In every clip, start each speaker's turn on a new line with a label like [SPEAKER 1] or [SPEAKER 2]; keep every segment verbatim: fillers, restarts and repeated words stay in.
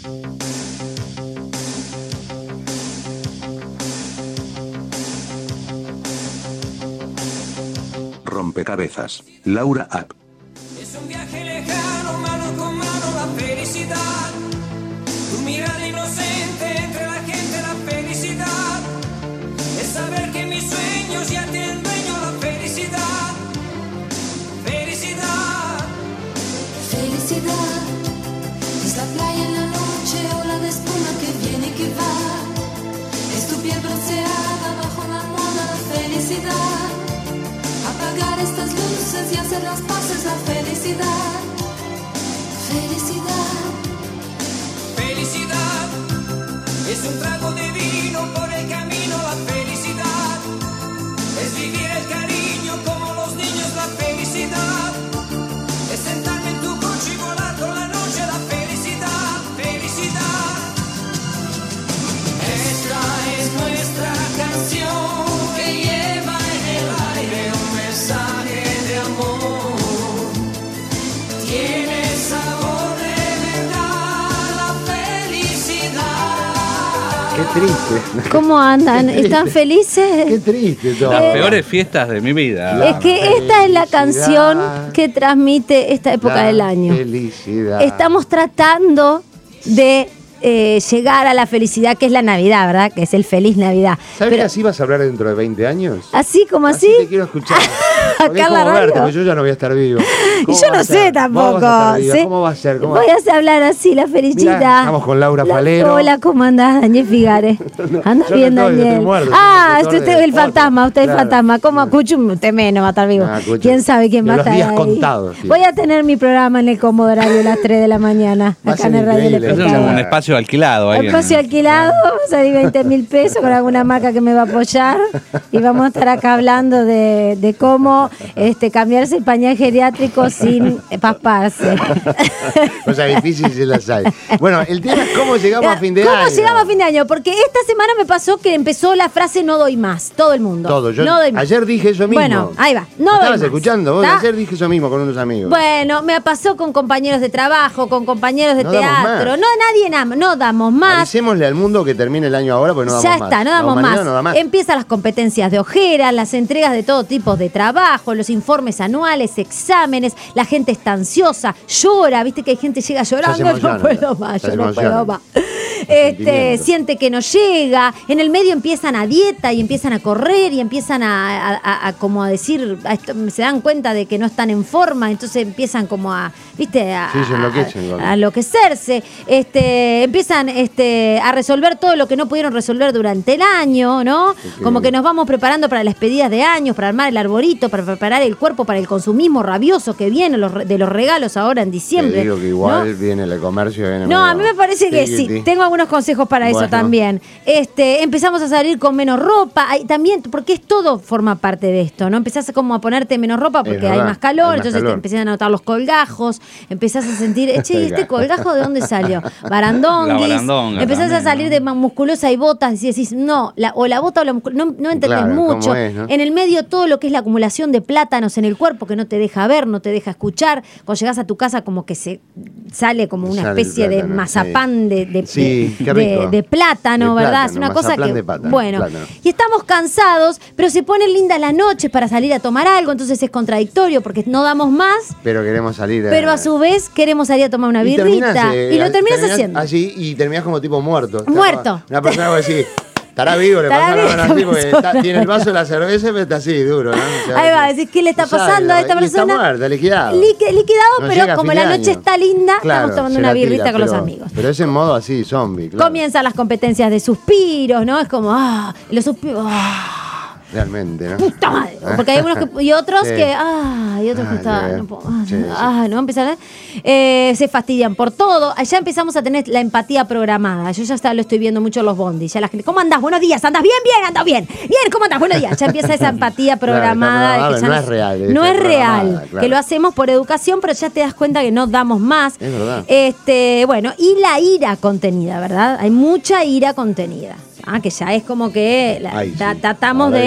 [SPEAKER 1] Rompecabezas. Laura App.
[SPEAKER 2] Es un viaje lejano, mano con mano, la felicidad. Tu mirada inocente entre la gente, la felicidad. Es saber que mis sueños ya tienen dueño, la felicidad. Felicidad.
[SPEAKER 3] Felicidad. Es la playa en la noche, ola de espuma que viene y que va. Es tu piel bronceada bajo la moda, la felicidad. Apagar estas luces y hacer las paces, la felicidad. Felicidad.
[SPEAKER 2] Felicidad. Es un trago de vino por el camino, la felicidad. Es vivir el cariño como los niños, la felicidad. Es sentarme en tu coche y volar con la noche, la felicidad. Felicidad. Esta es nuestra canción que lleva en el aire un mensaje de amor. Tiene sabor de verdad, la felicidad.
[SPEAKER 4] Qué triste.
[SPEAKER 5] ¿Cómo andan? ¿Están felices?
[SPEAKER 4] Qué triste todo.
[SPEAKER 6] Las peores fiestas de mi vida.
[SPEAKER 5] Es que esta es la canción que transmite esta época
[SPEAKER 4] La
[SPEAKER 5] del año.
[SPEAKER 4] Felicidad.
[SPEAKER 5] Estamos tratando de eh, llegar a la felicidad, que es la Navidad, ¿verdad? Que es el feliz Navidad.
[SPEAKER 4] ¿Sabes
[SPEAKER 5] Pero
[SPEAKER 4] que así vas a hablar dentro de veinte años?
[SPEAKER 5] así como así,
[SPEAKER 4] Te quiero escuchar. Porque es
[SPEAKER 5] acá en la
[SPEAKER 4] como verte,
[SPEAKER 5] radio.
[SPEAKER 4] porque yo ya no voy a estar vivo.
[SPEAKER 5] Y
[SPEAKER 4] ¿Cómo
[SPEAKER 5] yo
[SPEAKER 4] va
[SPEAKER 5] no
[SPEAKER 4] a
[SPEAKER 5] sé
[SPEAKER 4] ser?
[SPEAKER 5] tampoco.
[SPEAKER 4] ¿Cómo vas a estar viva?
[SPEAKER 5] ¿sí?
[SPEAKER 4] ¿Cómo va a ser? ¿Cómo va
[SPEAKER 5] Voy a hablar así, la felicidad.
[SPEAKER 4] Mirá, estamos con Laura
[SPEAKER 5] La-
[SPEAKER 4] Falero.
[SPEAKER 5] Hola, ¿cómo andás, Daniel Figare? Andas
[SPEAKER 4] yo
[SPEAKER 5] bien,
[SPEAKER 4] no estoy,
[SPEAKER 5] Daniel.
[SPEAKER 4] estoy muerto,
[SPEAKER 5] ah,
[SPEAKER 4] soy
[SPEAKER 5] usted
[SPEAKER 4] doctor
[SPEAKER 5] es
[SPEAKER 4] de
[SPEAKER 5] el
[SPEAKER 4] otro.
[SPEAKER 5] fantasma, usted es el
[SPEAKER 4] Claro.
[SPEAKER 5] fantasma. ¿Cómo Cuchu? Usted menos va a estar vivo.
[SPEAKER 4] Ah, Cuchu.
[SPEAKER 5] ¿Quién sabe quién
[SPEAKER 4] De
[SPEAKER 5] va a
[SPEAKER 4] los
[SPEAKER 5] estar
[SPEAKER 4] días
[SPEAKER 5] ahí?
[SPEAKER 4] contados, sí.
[SPEAKER 5] Voy a tener mi programa en el cómodo horario a las tres de la mañana,
[SPEAKER 4] Va a
[SPEAKER 5] acá
[SPEAKER 4] ser
[SPEAKER 5] en el Radio del
[SPEAKER 4] increíble.
[SPEAKER 6] Es
[SPEAKER 5] Espectador.
[SPEAKER 6] un espacio alquilado. ahí en-
[SPEAKER 5] Espacio alquilado, vamos a ir veinte mil pesos con alguna marca que me va a apoyar y vamos a estar acá hablando de, de cómo este, cambiarse el pañal geriátrico sin pasparse.
[SPEAKER 4] O sea, difícil se las hay. Bueno, el tema es cómo llegamos a fin de
[SPEAKER 5] ¿Cómo
[SPEAKER 4] año.
[SPEAKER 5] llegamos a fin de año? Porque esta semana me pasó que empezó la frase no doy más, todo el mundo.
[SPEAKER 4] Todo. Yo
[SPEAKER 5] no doy más.
[SPEAKER 4] ayer dije eso mismo.
[SPEAKER 5] Bueno, ahí va, no
[SPEAKER 4] ¿Me
[SPEAKER 5] doy
[SPEAKER 4] estabas
[SPEAKER 5] más.
[SPEAKER 4] escuchando? Vos,
[SPEAKER 5] ¿Está?
[SPEAKER 4] ayer dije eso mismo con unos amigos.
[SPEAKER 5] Bueno, me pasó con compañeros de trabajo, con compañeros de
[SPEAKER 4] No damos
[SPEAKER 5] teatro.
[SPEAKER 4] más.
[SPEAKER 5] No, nadie nada, no damos más.
[SPEAKER 4] Avisémosle al mundo que termine el año ahora porque no damos
[SPEAKER 5] Ya
[SPEAKER 4] más.
[SPEAKER 5] está, no damos
[SPEAKER 4] mañana
[SPEAKER 5] más.
[SPEAKER 4] no da más.
[SPEAKER 5] Empiezan las competencias de ojera, las entregas de todo tipo de trabajo, los informes anuales, exámenes, la gente está ansiosa, llora, viste que hay gente que llega llorando, no
[SPEAKER 4] emociona,
[SPEAKER 5] puedo más,
[SPEAKER 4] ya
[SPEAKER 5] yo
[SPEAKER 4] se
[SPEAKER 5] no
[SPEAKER 4] emociona.
[SPEAKER 5] puedo más. Este,
[SPEAKER 4] Sentimiento.
[SPEAKER 5] siente que no llega, en el medio empiezan a dieta y empiezan a correr y empiezan a, a- a- a como a decir, a esto- se dan cuenta de que no están en forma, entonces empiezan como a, viste, a,
[SPEAKER 4] Sí, se enloquecen,
[SPEAKER 5] a-
[SPEAKER 4] Gaby.
[SPEAKER 5] a enloquecerse, este, empiezan este, a resolver todo lo que no pudieron resolver durante el año, ¿no?
[SPEAKER 4] Qué
[SPEAKER 5] Como que
[SPEAKER 4] bien.
[SPEAKER 5] nos vamos preparando para las despedidas de años, para armar el arborito, para preparar el cuerpo para el consumismo rabioso que viene los re- de los regalos ahora en
[SPEAKER 4] Te
[SPEAKER 5] diciembre.
[SPEAKER 4] digo que igual
[SPEAKER 5] ¿no?
[SPEAKER 4] viene el comercio. Viene
[SPEAKER 5] No,
[SPEAKER 4] medio
[SPEAKER 5] a mí me parece que sí.
[SPEAKER 4] tiquiti.
[SPEAKER 5] Tengo algunos consejos para eso
[SPEAKER 4] Bueno.
[SPEAKER 5] también. Este, empezamos a salir con menos ropa. Hay, también, porque es todo forma parte de esto, ¿no? Empezás como a ponerte menos ropa porque hay
[SPEAKER 4] verdad,
[SPEAKER 5] más calor,
[SPEAKER 4] hay más
[SPEAKER 5] entonces
[SPEAKER 4] calor.
[SPEAKER 5] te empiezan a notar los colgajos, empezás a sentir, che, ¿y este
[SPEAKER 4] Colgajo.
[SPEAKER 5] colgajo de dónde salió? Barandonguis.
[SPEAKER 6] La barandonga
[SPEAKER 5] Empezás a
[SPEAKER 6] también,
[SPEAKER 5] salir
[SPEAKER 6] ¿no?
[SPEAKER 5] de más musculosa y botas y decís, no, la, o la bota o la musculosa, no, no entendés
[SPEAKER 4] Claro, ¿cómo
[SPEAKER 5] mucho.
[SPEAKER 4] es, no?
[SPEAKER 5] En el medio todo lo que es la acumulación de plátanos en el cuerpo que no te deja ver, no te deja escuchar. Cuando llegás a tu casa como que se sale como una
[SPEAKER 4] Sale el
[SPEAKER 5] especie de
[SPEAKER 4] plátano,
[SPEAKER 5] mazapán de, de,
[SPEAKER 4] Sí,
[SPEAKER 5] de-
[SPEAKER 4] qué rico.
[SPEAKER 5] de- de plátano,
[SPEAKER 4] De
[SPEAKER 5] ¿verdad? Es
[SPEAKER 4] plátano,
[SPEAKER 5] una cosa
[SPEAKER 4] mazaplán
[SPEAKER 5] que,
[SPEAKER 4] de plátano,
[SPEAKER 5] bueno,
[SPEAKER 4] plátano.
[SPEAKER 5] y estamos cansados, pero se ponen lindas las noches para salir a tomar algo, entonces es contradictorio porque no damos más,
[SPEAKER 4] Pero queremos salir. eh,
[SPEAKER 5] pero a su vez queremos salir a tomar una
[SPEAKER 4] y
[SPEAKER 5] birrita
[SPEAKER 4] terminás, eh,
[SPEAKER 5] y lo terminas
[SPEAKER 4] terminás
[SPEAKER 5] haciendo.
[SPEAKER 4] Así y terminás como tipo muerto. Está
[SPEAKER 5] Muerto.
[SPEAKER 4] como Una persona que decir, estará vivo, le
[SPEAKER 5] Estará
[SPEAKER 4] pasa la
[SPEAKER 5] vivo,
[SPEAKER 4] mano así porque
[SPEAKER 5] persona.
[SPEAKER 4] está- tiene el vaso de la cerveza pero está así, duro, ¿no? O sea,
[SPEAKER 5] Ahí va, decís, ¿qué le está
[SPEAKER 4] no sabe,
[SPEAKER 5] pasando a esta
[SPEAKER 4] y
[SPEAKER 5] persona?
[SPEAKER 4] Está muerta, liquidado.
[SPEAKER 5] Liqui- liquidado,
[SPEAKER 4] No
[SPEAKER 5] pero
[SPEAKER 4] llega a
[SPEAKER 5] como
[SPEAKER 4] fin
[SPEAKER 5] la
[SPEAKER 4] de
[SPEAKER 5] noche
[SPEAKER 4] año.
[SPEAKER 5] está linda,
[SPEAKER 4] Claro,
[SPEAKER 5] estamos tomando
[SPEAKER 4] se
[SPEAKER 5] una
[SPEAKER 4] la tira,
[SPEAKER 5] birrita con los
[SPEAKER 4] pero-
[SPEAKER 5] amigos.
[SPEAKER 4] Pero es en modo así, zombie, claro.
[SPEAKER 5] Comienzan las competencias de suspiros, ¿no? Es como, ah, los suspiros, ah.
[SPEAKER 4] Realmente, ¿no?
[SPEAKER 5] Puta madre. Porque hay unos que, y otros
[SPEAKER 4] Sí.
[SPEAKER 5] que, ah, y otros que
[SPEAKER 4] Ah,
[SPEAKER 5] están,
[SPEAKER 4] qué
[SPEAKER 5] no, puedo, ah,
[SPEAKER 4] sí, sí.
[SPEAKER 5] ah, no, empiezan a- eh, se fastidian por todo. Allá empezamos a tener la empatía programada. Yo ya está, lo estoy viendo mucho en los bondis. Ya la gente, ¿cómo andás? Buenos días, ¿andás bien? Bien, andás bien. Bien, ¿cómo andás? Buenos días. Ya empieza esa empatía
[SPEAKER 4] Claro, está
[SPEAKER 5] programada. de que
[SPEAKER 4] programado,
[SPEAKER 5] ya
[SPEAKER 4] no
[SPEAKER 5] nos-
[SPEAKER 4] es real,
[SPEAKER 5] No
[SPEAKER 4] está
[SPEAKER 5] es real.
[SPEAKER 4] programada, claro.
[SPEAKER 5] Que lo hacemos por educación, pero ya te das cuenta que no damos más.
[SPEAKER 4] Es verdad.
[SPEAKER 5] Este, bueno, y la ira contenida, ¿verdad? Hay mucha ira contenida. Ah, que ya es como que la-
[SPEAKER 4] Ay,
[SPEAKER 5] tra-
[SPEAKER 4] sí.
[SPEAKER 5] tratamos
[SPEAKER 4] La verdad
[SPEAKER 5] de
[SPEAKER 4] que sí.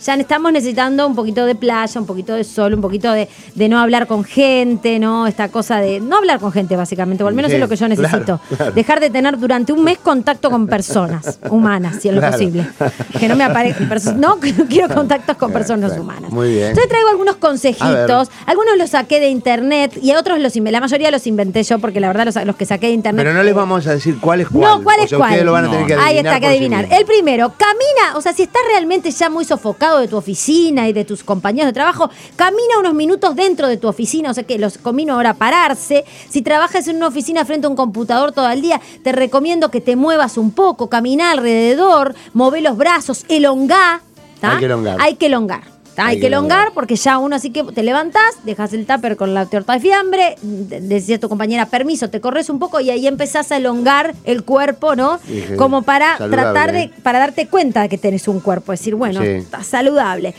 [SPEAKER 5] Ya estamos necesitando un poquito de playa, un poquito de sol, un poquito de, de no hablar con gente, ¿no? Esta cosa de no hablar con gente, básicamente, o al menos
[SPEAKER 4] Sí,
[SPEAKER 5] es lo que yo necesito.
[SPEAKER 4] claro, claro.
[SPEAKER 5] Dejar de tener durante un mes contacto con personas humanas, si es lo
[SPEAKER 4] Claro.
[SPEAKER 5] posible. Que no me aparezcan personas. No, que no quiero contactos con
[SPEAKER 4] Claro,
[SPEAKER 5] personas
[SPEAKER 4] claro.
[SPEAKER 5] humanas.
[SPEAKER 4] Muy bien.
[SPEAKER 5] Entonces traigo algunos
[SPEAKER 4] A
[SPEAKER 5] consejitos. Algunos los saqué de internet y otros los inventé. La mayoría los inventé yo, porque la verdad los, los que saqué de internet.
[SPEAKER 4] Pero no les vamos a decir cuál es cuál.
[SPEAKER 5] No, ¿cuál
[SPEAKER 4] O
[SPEAKER 5] es
[SPEAKER 4] sea,
[SPEAKER 5] cuál?
[SPEAKER 4] ustedes lo van a tener que adivinar.
[SPEAKER 5] Ahí está, que
[SPEAKER 4] por sí
[SPEAKER 5] adivinar.
[SPEAKER 4] mismos.
[SPEAKER 5] El primero, camina, o sea, si estás realmente ya muy sofocado de tu oficina y de tus compañeros de trabajo, camina unos minutos dentro de tu oficina, o sea que los convino ahora a pararse. Si trabajas en una oficina frente a un computador todo el día, te recomiendo que te muevas un poco, camina alrededor, move los brazos, elongá. ¿tá?
[SPEAKER 4] Hay que elongar.
[SPEAKER 5] Hay que elongar. ¿tá? Hay,
[SPEAKER 4] Hay
[SPEAKER 5] que
[SPEAKER 4] que
[SPEAKER 5] elongar
[SPEAKER 4] elongar.
[SPEAKER 5] porque ya uno así que te levantás, dejas el tupper con la torta de fiambre, de- decís a tu compañera permiso, te corres un poco y ahí empezás a elongar el cuerpo, ¿no?
[SPEAKER 4] Sí, sí.
[SPEAKER 5] Como para
[SPEAKER 4] Saludable,
[SPEAKER 5] tratar de,
[SPEAKER 4] ¿eh?
[SPEAKER 5] para darte cuenta de que tenés un cuerpo, decir, bueno,
[SPEAKER 4] Sí.
[SPEAKER 5] está saludable.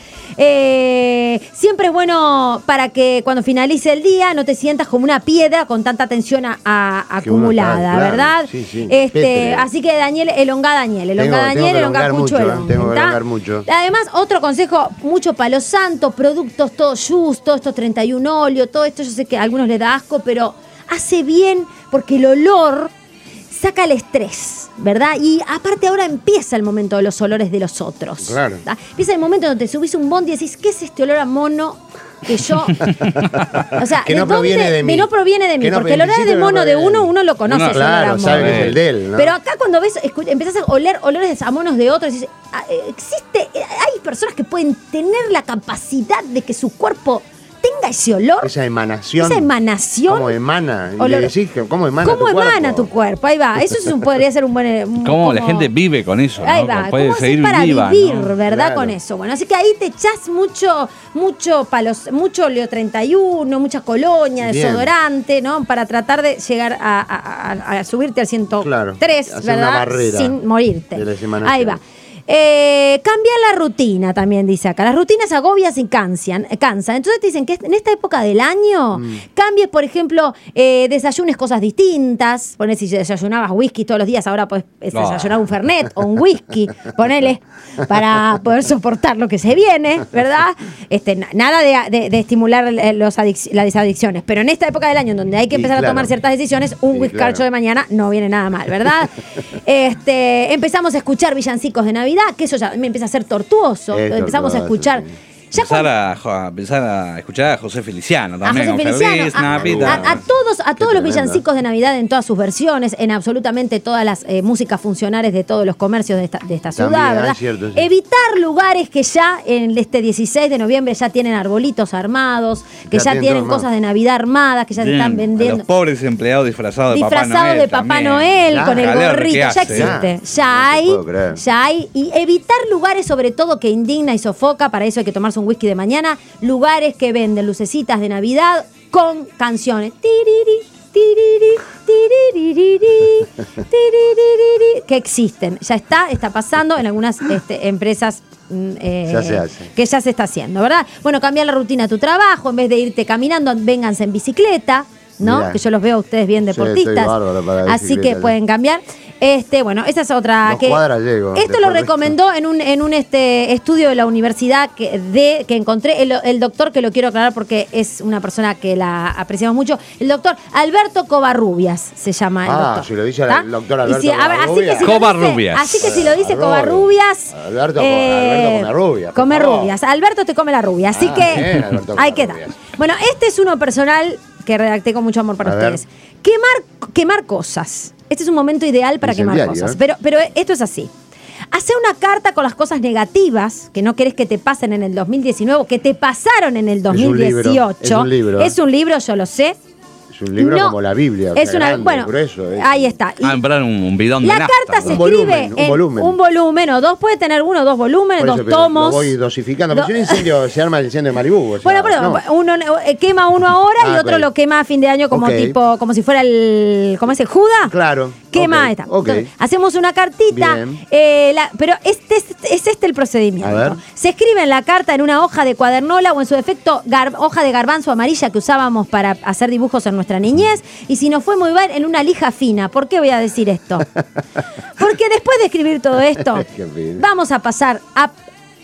[SPEAKER 5] Eh, siempre es bueno para que cuando finalice el día no te sientas como una piedra con tanta tensión a- a-
[SPEAKER 4] Que uno está,
[SPEAKER 5] acumulada,
[SPEAKER 4] claro.
[SPEAKER 5] ¿verdad?
[SPEAKER 4] Sí, sí.
[SPEAKER 5] Este,
[SPEAKER 4] Pétreo.
[SPEAKER 5] así que Daniel, elongá Daniel, elongá
[SPEAKER 4] Tengo- tengo
[SPEAKER 5] Daniel,
[SPEAKER 4] que
[SPEAKER 5] elongá
[SPEAKER 4] elongar
[SPEAKER 5] mucho,
[SPEAKER 4] mucho, ¿eh?
[SPEAKER 5] elonga,
[SPEAKER 4] Tengo que
[SPEAKER 5] ¿tá?
[SPEAKER 4] elongar mucho.
[SPEAKER 5] Además, otro consejo, mucho palo santo, productos todos just, todos estos treinta y uno óleo, todo esto yo sé que a algunos les da asco, pero hace bien porque el olor saca el estrés, ¿verdad? Y aparte ahora empieza el momento de los olores de los otros.
[SPEAKER 4] Claro.
[SPEAKER 5] ¿tá? Empieza el momento donde te subís un bondi y decís, ¿qué es este olor a mono que yo... O sea,
[SPEAKER 4] Que no
[SPEAKER 5] ¿de dónde-
[SPEAKER 4] proviene de mí.
[SPEAKER 5] no proviene de mí,
[SPEAKER 4] Que no,
[SPEAKER 5] porque el
[SPEAKER 4] en
[SPEAKER 5] olor de
[SPEAKER 4] principio no
[SPEAKER 5] mono de
[SPEAKER 4] proviene de
[SPEAKER 5] uno,
[SPEAKER 4] mí.
[SPEAKER 5] uno lo conoce.
[SPEAKER 6] Uno,
[SPEAKER 5] ese olor a
[SPEAKER 4] Claro,
[SPEAKER 5] mono.
[SPEAKER 4] sabe que es el de él, ¿no?
[SPEAKER 5] Pero acá cuando ves, escu- empezás a oler olores a monos de otros, dices, ah, eh, existe, eh, hay personas que pueden tener la capacidad de que su cuerpo tenga ese olor,
[SPEAKER 4] Esa emanación.
[SPEAKER 5] esa emanación.
[SPEAKER 4] ¿Cómo emana? Y
[SPEAKER 5] Olor-
[SPEAKER 4] le decís que cómo emana
[SPEAKER 5] ¿Cómo
[SPEAKER 4] tu
[SPEAKER 5] emana
[SPEAKER 4] cuerpo?
[SPEAKER 5] tu cuerpo? Ahí va. Eso es un- podría ser un buen. eh, un-
[SPEAKER 6] Cómo la
[SPEAKER 5] como-
[SPEAKER 6] gente vive con eso, ¿no?
[SPEAKER 5] Ahí va.
[SPEAKER 6] Puede
[SPEAKER 5] ¿Cómo hacer
[SPEAKER 6] seguir
[SPEAKER 5] para
[SPEAKER 6] viva,
[SPEAKER 5] vivir,
[SPEAKER 6] ¿no?
[SPEAKER 5] verdad?
[SPEAKER 4] Claro.
[SPEAKER 5] Con eso. Bueno, así que ahí te echás mucho, mucho palos, mucho Leo treinta y uno, mucha colonia,
[SPEAKER 4] Bien.
[SPEAKER 5] desodorante, ¿no? Para tratar de llegar a, a- a- a subirte al ciento tres,
[SPEAKER 4] Claro, hacer
[SPEAKER 5] ¿verdad?
[SPEAKER 4] una barrera
[SPEAKER 5] sin morirte.
[SPEAKER 4] de las emanaciones.
[SPEAKER 5] Ahí va. Eh, cambiar la rutina, también dice acá. Las rutinas agobias y cansan. cansan. Entonces te dicen que en esta época del año
[SPEAKER 4] Mm.
[SPEAKER 5] cambies, por ejemplo, eh, desayunes cosas distintas. Ponés si desayunabas whisky todos los días, ahora puedes
[SPEAKER 6] No.
[SPEAKER 5] desayunar un Fernet o un whisky. Ponele para poder soportar lo que se viene, ¿verdad? Este, na- nada de, de- de estimular eh, los adic- las adicciones. Pero en esta época del año, en donde hay que
[SPEAKER 4] Sí,
[SPEAKER 5] empezar a
[SPEAKER 4] claro.
[SPEAKER 5] tomar ciertas decisiones, un
[SPEAKER 4] Sí,
[SPEAKER 5] whiskacho
[SPEAKER 4] claro.
[SPEAKER 5] de mañana no viene nada mal, ¿verdad? este, empezamos a escuchar villancicos de Navidad, que eso ya me empieza a ser tortuoso.
[SPEAKER 4] Es
[SPEAKER 5] empezamos a
[SPEAKER 4] tortuoso,
[SPEAKER 5] escuchar.
[SPEAKER 4] sí.
[SPEAKER 5] Ya
[SPEAKER 6] Empezar
[SPEAKER 5] cuando-
[SPEAKER 6] a, jo- a empezar a escuchar a José Feliciano
[SPEAKER 5] a
[SPEAKER 6] también.
[SPEAKER 5] José
[SPEAKER 6] con
[SPEAKER 5] Feliciano,
[SPEAKER 6] Feliz
[SPEAKER 5] a,
[SPEAKER 6] Navidad.
[SPEAKER 5] a- a todos, a todos los
[SPEAKER 4] tremendo.
[SPEAKER 5] villancicos de Navidad en todas sus versiones, en absolutamente todas las eh, músicas funcionales de todos los comercios de esta, de esta ciudad,
[SPEAKER 4] También,
[SPEAKER 5] ¿verdad?
[SPEAKER 4] es cierto, sí.
[SPEAKER 5] Evitar lugares que ya en este dieciséis de noviembre ya tienen arbolitos armados, que
[SPEAKER 4] Ya
[SPEAKER 5] ya,
[SPEAKER 4] tienen
[SPEAKER 5] tienen
[SPEAKER 4] todo
[SPEAKER 5] cosas de Navidad armadas, que ya se
[SPEAKER 6] Bien,
[SPEAKER 5] están
[SPEAKER 6] a
[SPEAKER 5] vendiendo.
[SPEAKER 6] los pobres empleados disfrazados de Papá
[SPEAKER 5] Disfrazados
[SPEAKER 6] Noel.
[SPEAKER 5] de Papá
[SPEAKER 6] también.
[SPEAKER 5] Noel
[SPEAKER 4] Ya,
[SPEAKER 5] con el
[SPEAKER 6] calor que
[SPEAKER 5] gorrito, ya
[SPEAKER 6] hace.
[SPEAKER 5] existe,
[SPEAKER 4] Ya.
[SPEAKER 5] ya
[SPEAKER 4] No te
[SPEAKER 5] hay,
[SPEAKER 4] puedo creer.
[SPEAKER 5] ya hay. Y evitar lugares sobre todo que indigna y sofoca, para eso hay que tomarse un whisky de mañana, lugares que venden lucecitas de Navidad con canciones. Tiriri, tiriri, tiririri, tiririri, que existen. Ya está, está pasando en algunas este, empresas. mm, eh,
[SPEAKER 4] Ya se hace.
[SPEAKER 5] Que ya se está haciendo, ¿verdad? Bueno, cambiar la rutina de tu trabajo, en vez de irte caminando, vénganse en bicicleta, ¿no?
[SPEAKER 4] Mirá.
[SPEAKER 5] Que yo los veo a ustedes bien
[SPEAKER 4] Sí,
[SPEAKER 5] deportistas.
[SPEAKER 4] estoy bárbaro para la
[SPEAKER 5] así que
[SPEAKER 4] bicicleta,
[SPEAKER 5] pueden cambiar. Este, bueno, esa es otra
[SPEAKER 4] Dos
[SPEAKER 5] que
[SPEAKER 4] cuadras llego,
[SPEAKER 5] esto
[SPEAKER 4] después
[SPEAKER 5] lo
[SPEAKER 4] de esto.
[SPEAKER 5] recomendó en un en un este estudio de la universidad que de que encontré el, el doctor, que lo quiero aclarar porque es una persona que la apreciamos mucho, el doctor Alberto Covarrubias se llama el
[SPEAKER 4] Ah,
[SPEAKER 5] doctor.
[SPEAKER 4] si lo dice el
[SPEAKER 5] ¿Tá?
[SPEAKER 4] doctor
[SPEAKER 5] Y
[SPEAKER 4] Alberto
[SPEAKER 5] si- a ver, así que
[SPEAKER 4] Covarrubias.
[SPEAKER 5] si lo dice-
[SPEAKER 6] Covarrubias.
[SPEAKER 5] Así que si lo dice
[SPEAKER 4] Arroba.
[SPEAKER 5] Covarrubias,
[SPEAKER 4] Alberto, Alberto come rubias, por
[SPEAKER 5] come
[SPEAKER 4] favor.
[SPEAKER 5] rubias. Alberto te come la rubia, así
[SPEAKER 4] Ah,
[SPEAKER 5] que
[SPEAKER 4] bien, Alberto
[SPEAKER 5] ahí
[SPEAKER 4] come
[SPEAKER 5] queda.
[SPEAKER 4] rubias.
[SPEAKER 5] Bueno, este es uno personal que redacté con mucho amor para
[SPEAKER 4] A ver.
[SPEAKER 5] ustedes. Quemar, quemar cosas. Este es un momento ideal para quemar
[SPEAKER 4] Incendiario,
[SPEAKER 5] cosas.
[SPEAKER 4] ¿eh?
[SPEAKER 5] Pero, pero esto es así. Hace una carta con las cosas negativas que no querés que te pasen en el dos mil diecinueve, que te pasaron en el dos mil dieciocho.
[SPEAKER 4] Es un libro, es un libro.
[SPEAKER 5] Es un libro, yo lo sé.
[SPEAKER 4] Es un libro
[SPEAKER 5] No,
[SPEAKER 4] como la Biblia. o
[SPEAKER 5] es
[SPEAKER 4] sea,
[SPEAKER 5] una,
[SPEAKER 4] grande,
[SPEAKER 5] bueno,
[SPEAKER 4] grueso, es-
[SPEAKER 5] ahí está. Y
[SPEAKER 6] Ah, en plan un, un bidón
[SPEAKER 5] la
[SPEAKER 6] de nafta.
[SPEAKER 5] carta se
[SPEAKER 4] Un
[SPEAKER 5] escribe
[SPEAKER 4] volumen, un
[SPEAKER 5] en
[SPEAKER 4] volumen.
[SPEAKER 5] un volumen o dos, puede tener uno o dos volúmenes,
[SPEAKER 4] Por eso,
[SPEAKER 5] dos
[SPEAKER 4] pero
[SPEAKER 5] tomos.
[SPEAKER 4] Lo voy dosificando.
[SPEAKER 5] Do-
[SPEAKER 4] Pero si un incendio se arma el incendio de Malibú. o sea,
[SPEAKER 5] Bueno, perdón,
[SPEAKER 4] no.
[SPEAKER 5] uno eh, quema uno ahora y
[SPEAKER 4] Ah,
[SPEAKER 5] otro
[SPEAKER 4] ok.
[SPEAKER 5] lo quema a fin de año como
[SPEAKER 4] Ok.
[SPEAKER 5] tipo, como si fuera el, ¿cómo es el Judas?
[SPEAKER 4] Claro.
[SPEAKER 5] Quema
[SPEAKER 4] ok,
[SPEAKER 5] esta.
[SPEAKER 4] ok.
[SPEAKER 5] Entonces, hacemos una cartita,
[SPEAKER 4] Bien.
[SPEAKER 5] eh, la- pero este es, es este el procedimiento.
[SPEAKER 4] A ver.
[SPEAKER 5] Se escribe en la carta en una hoja de cuadernola o en su defecto gar- hoja de garbanzo amarilla que usábamos para hacer dibujos en nuestra niñez, y si no fue muy bien, en una lija fina. ¿Por qué voy a decir esto? Porque después de escribir todo esto,
[SPEAKER 4] Qué fino.
[SPEAKER 5] vamos a pasar a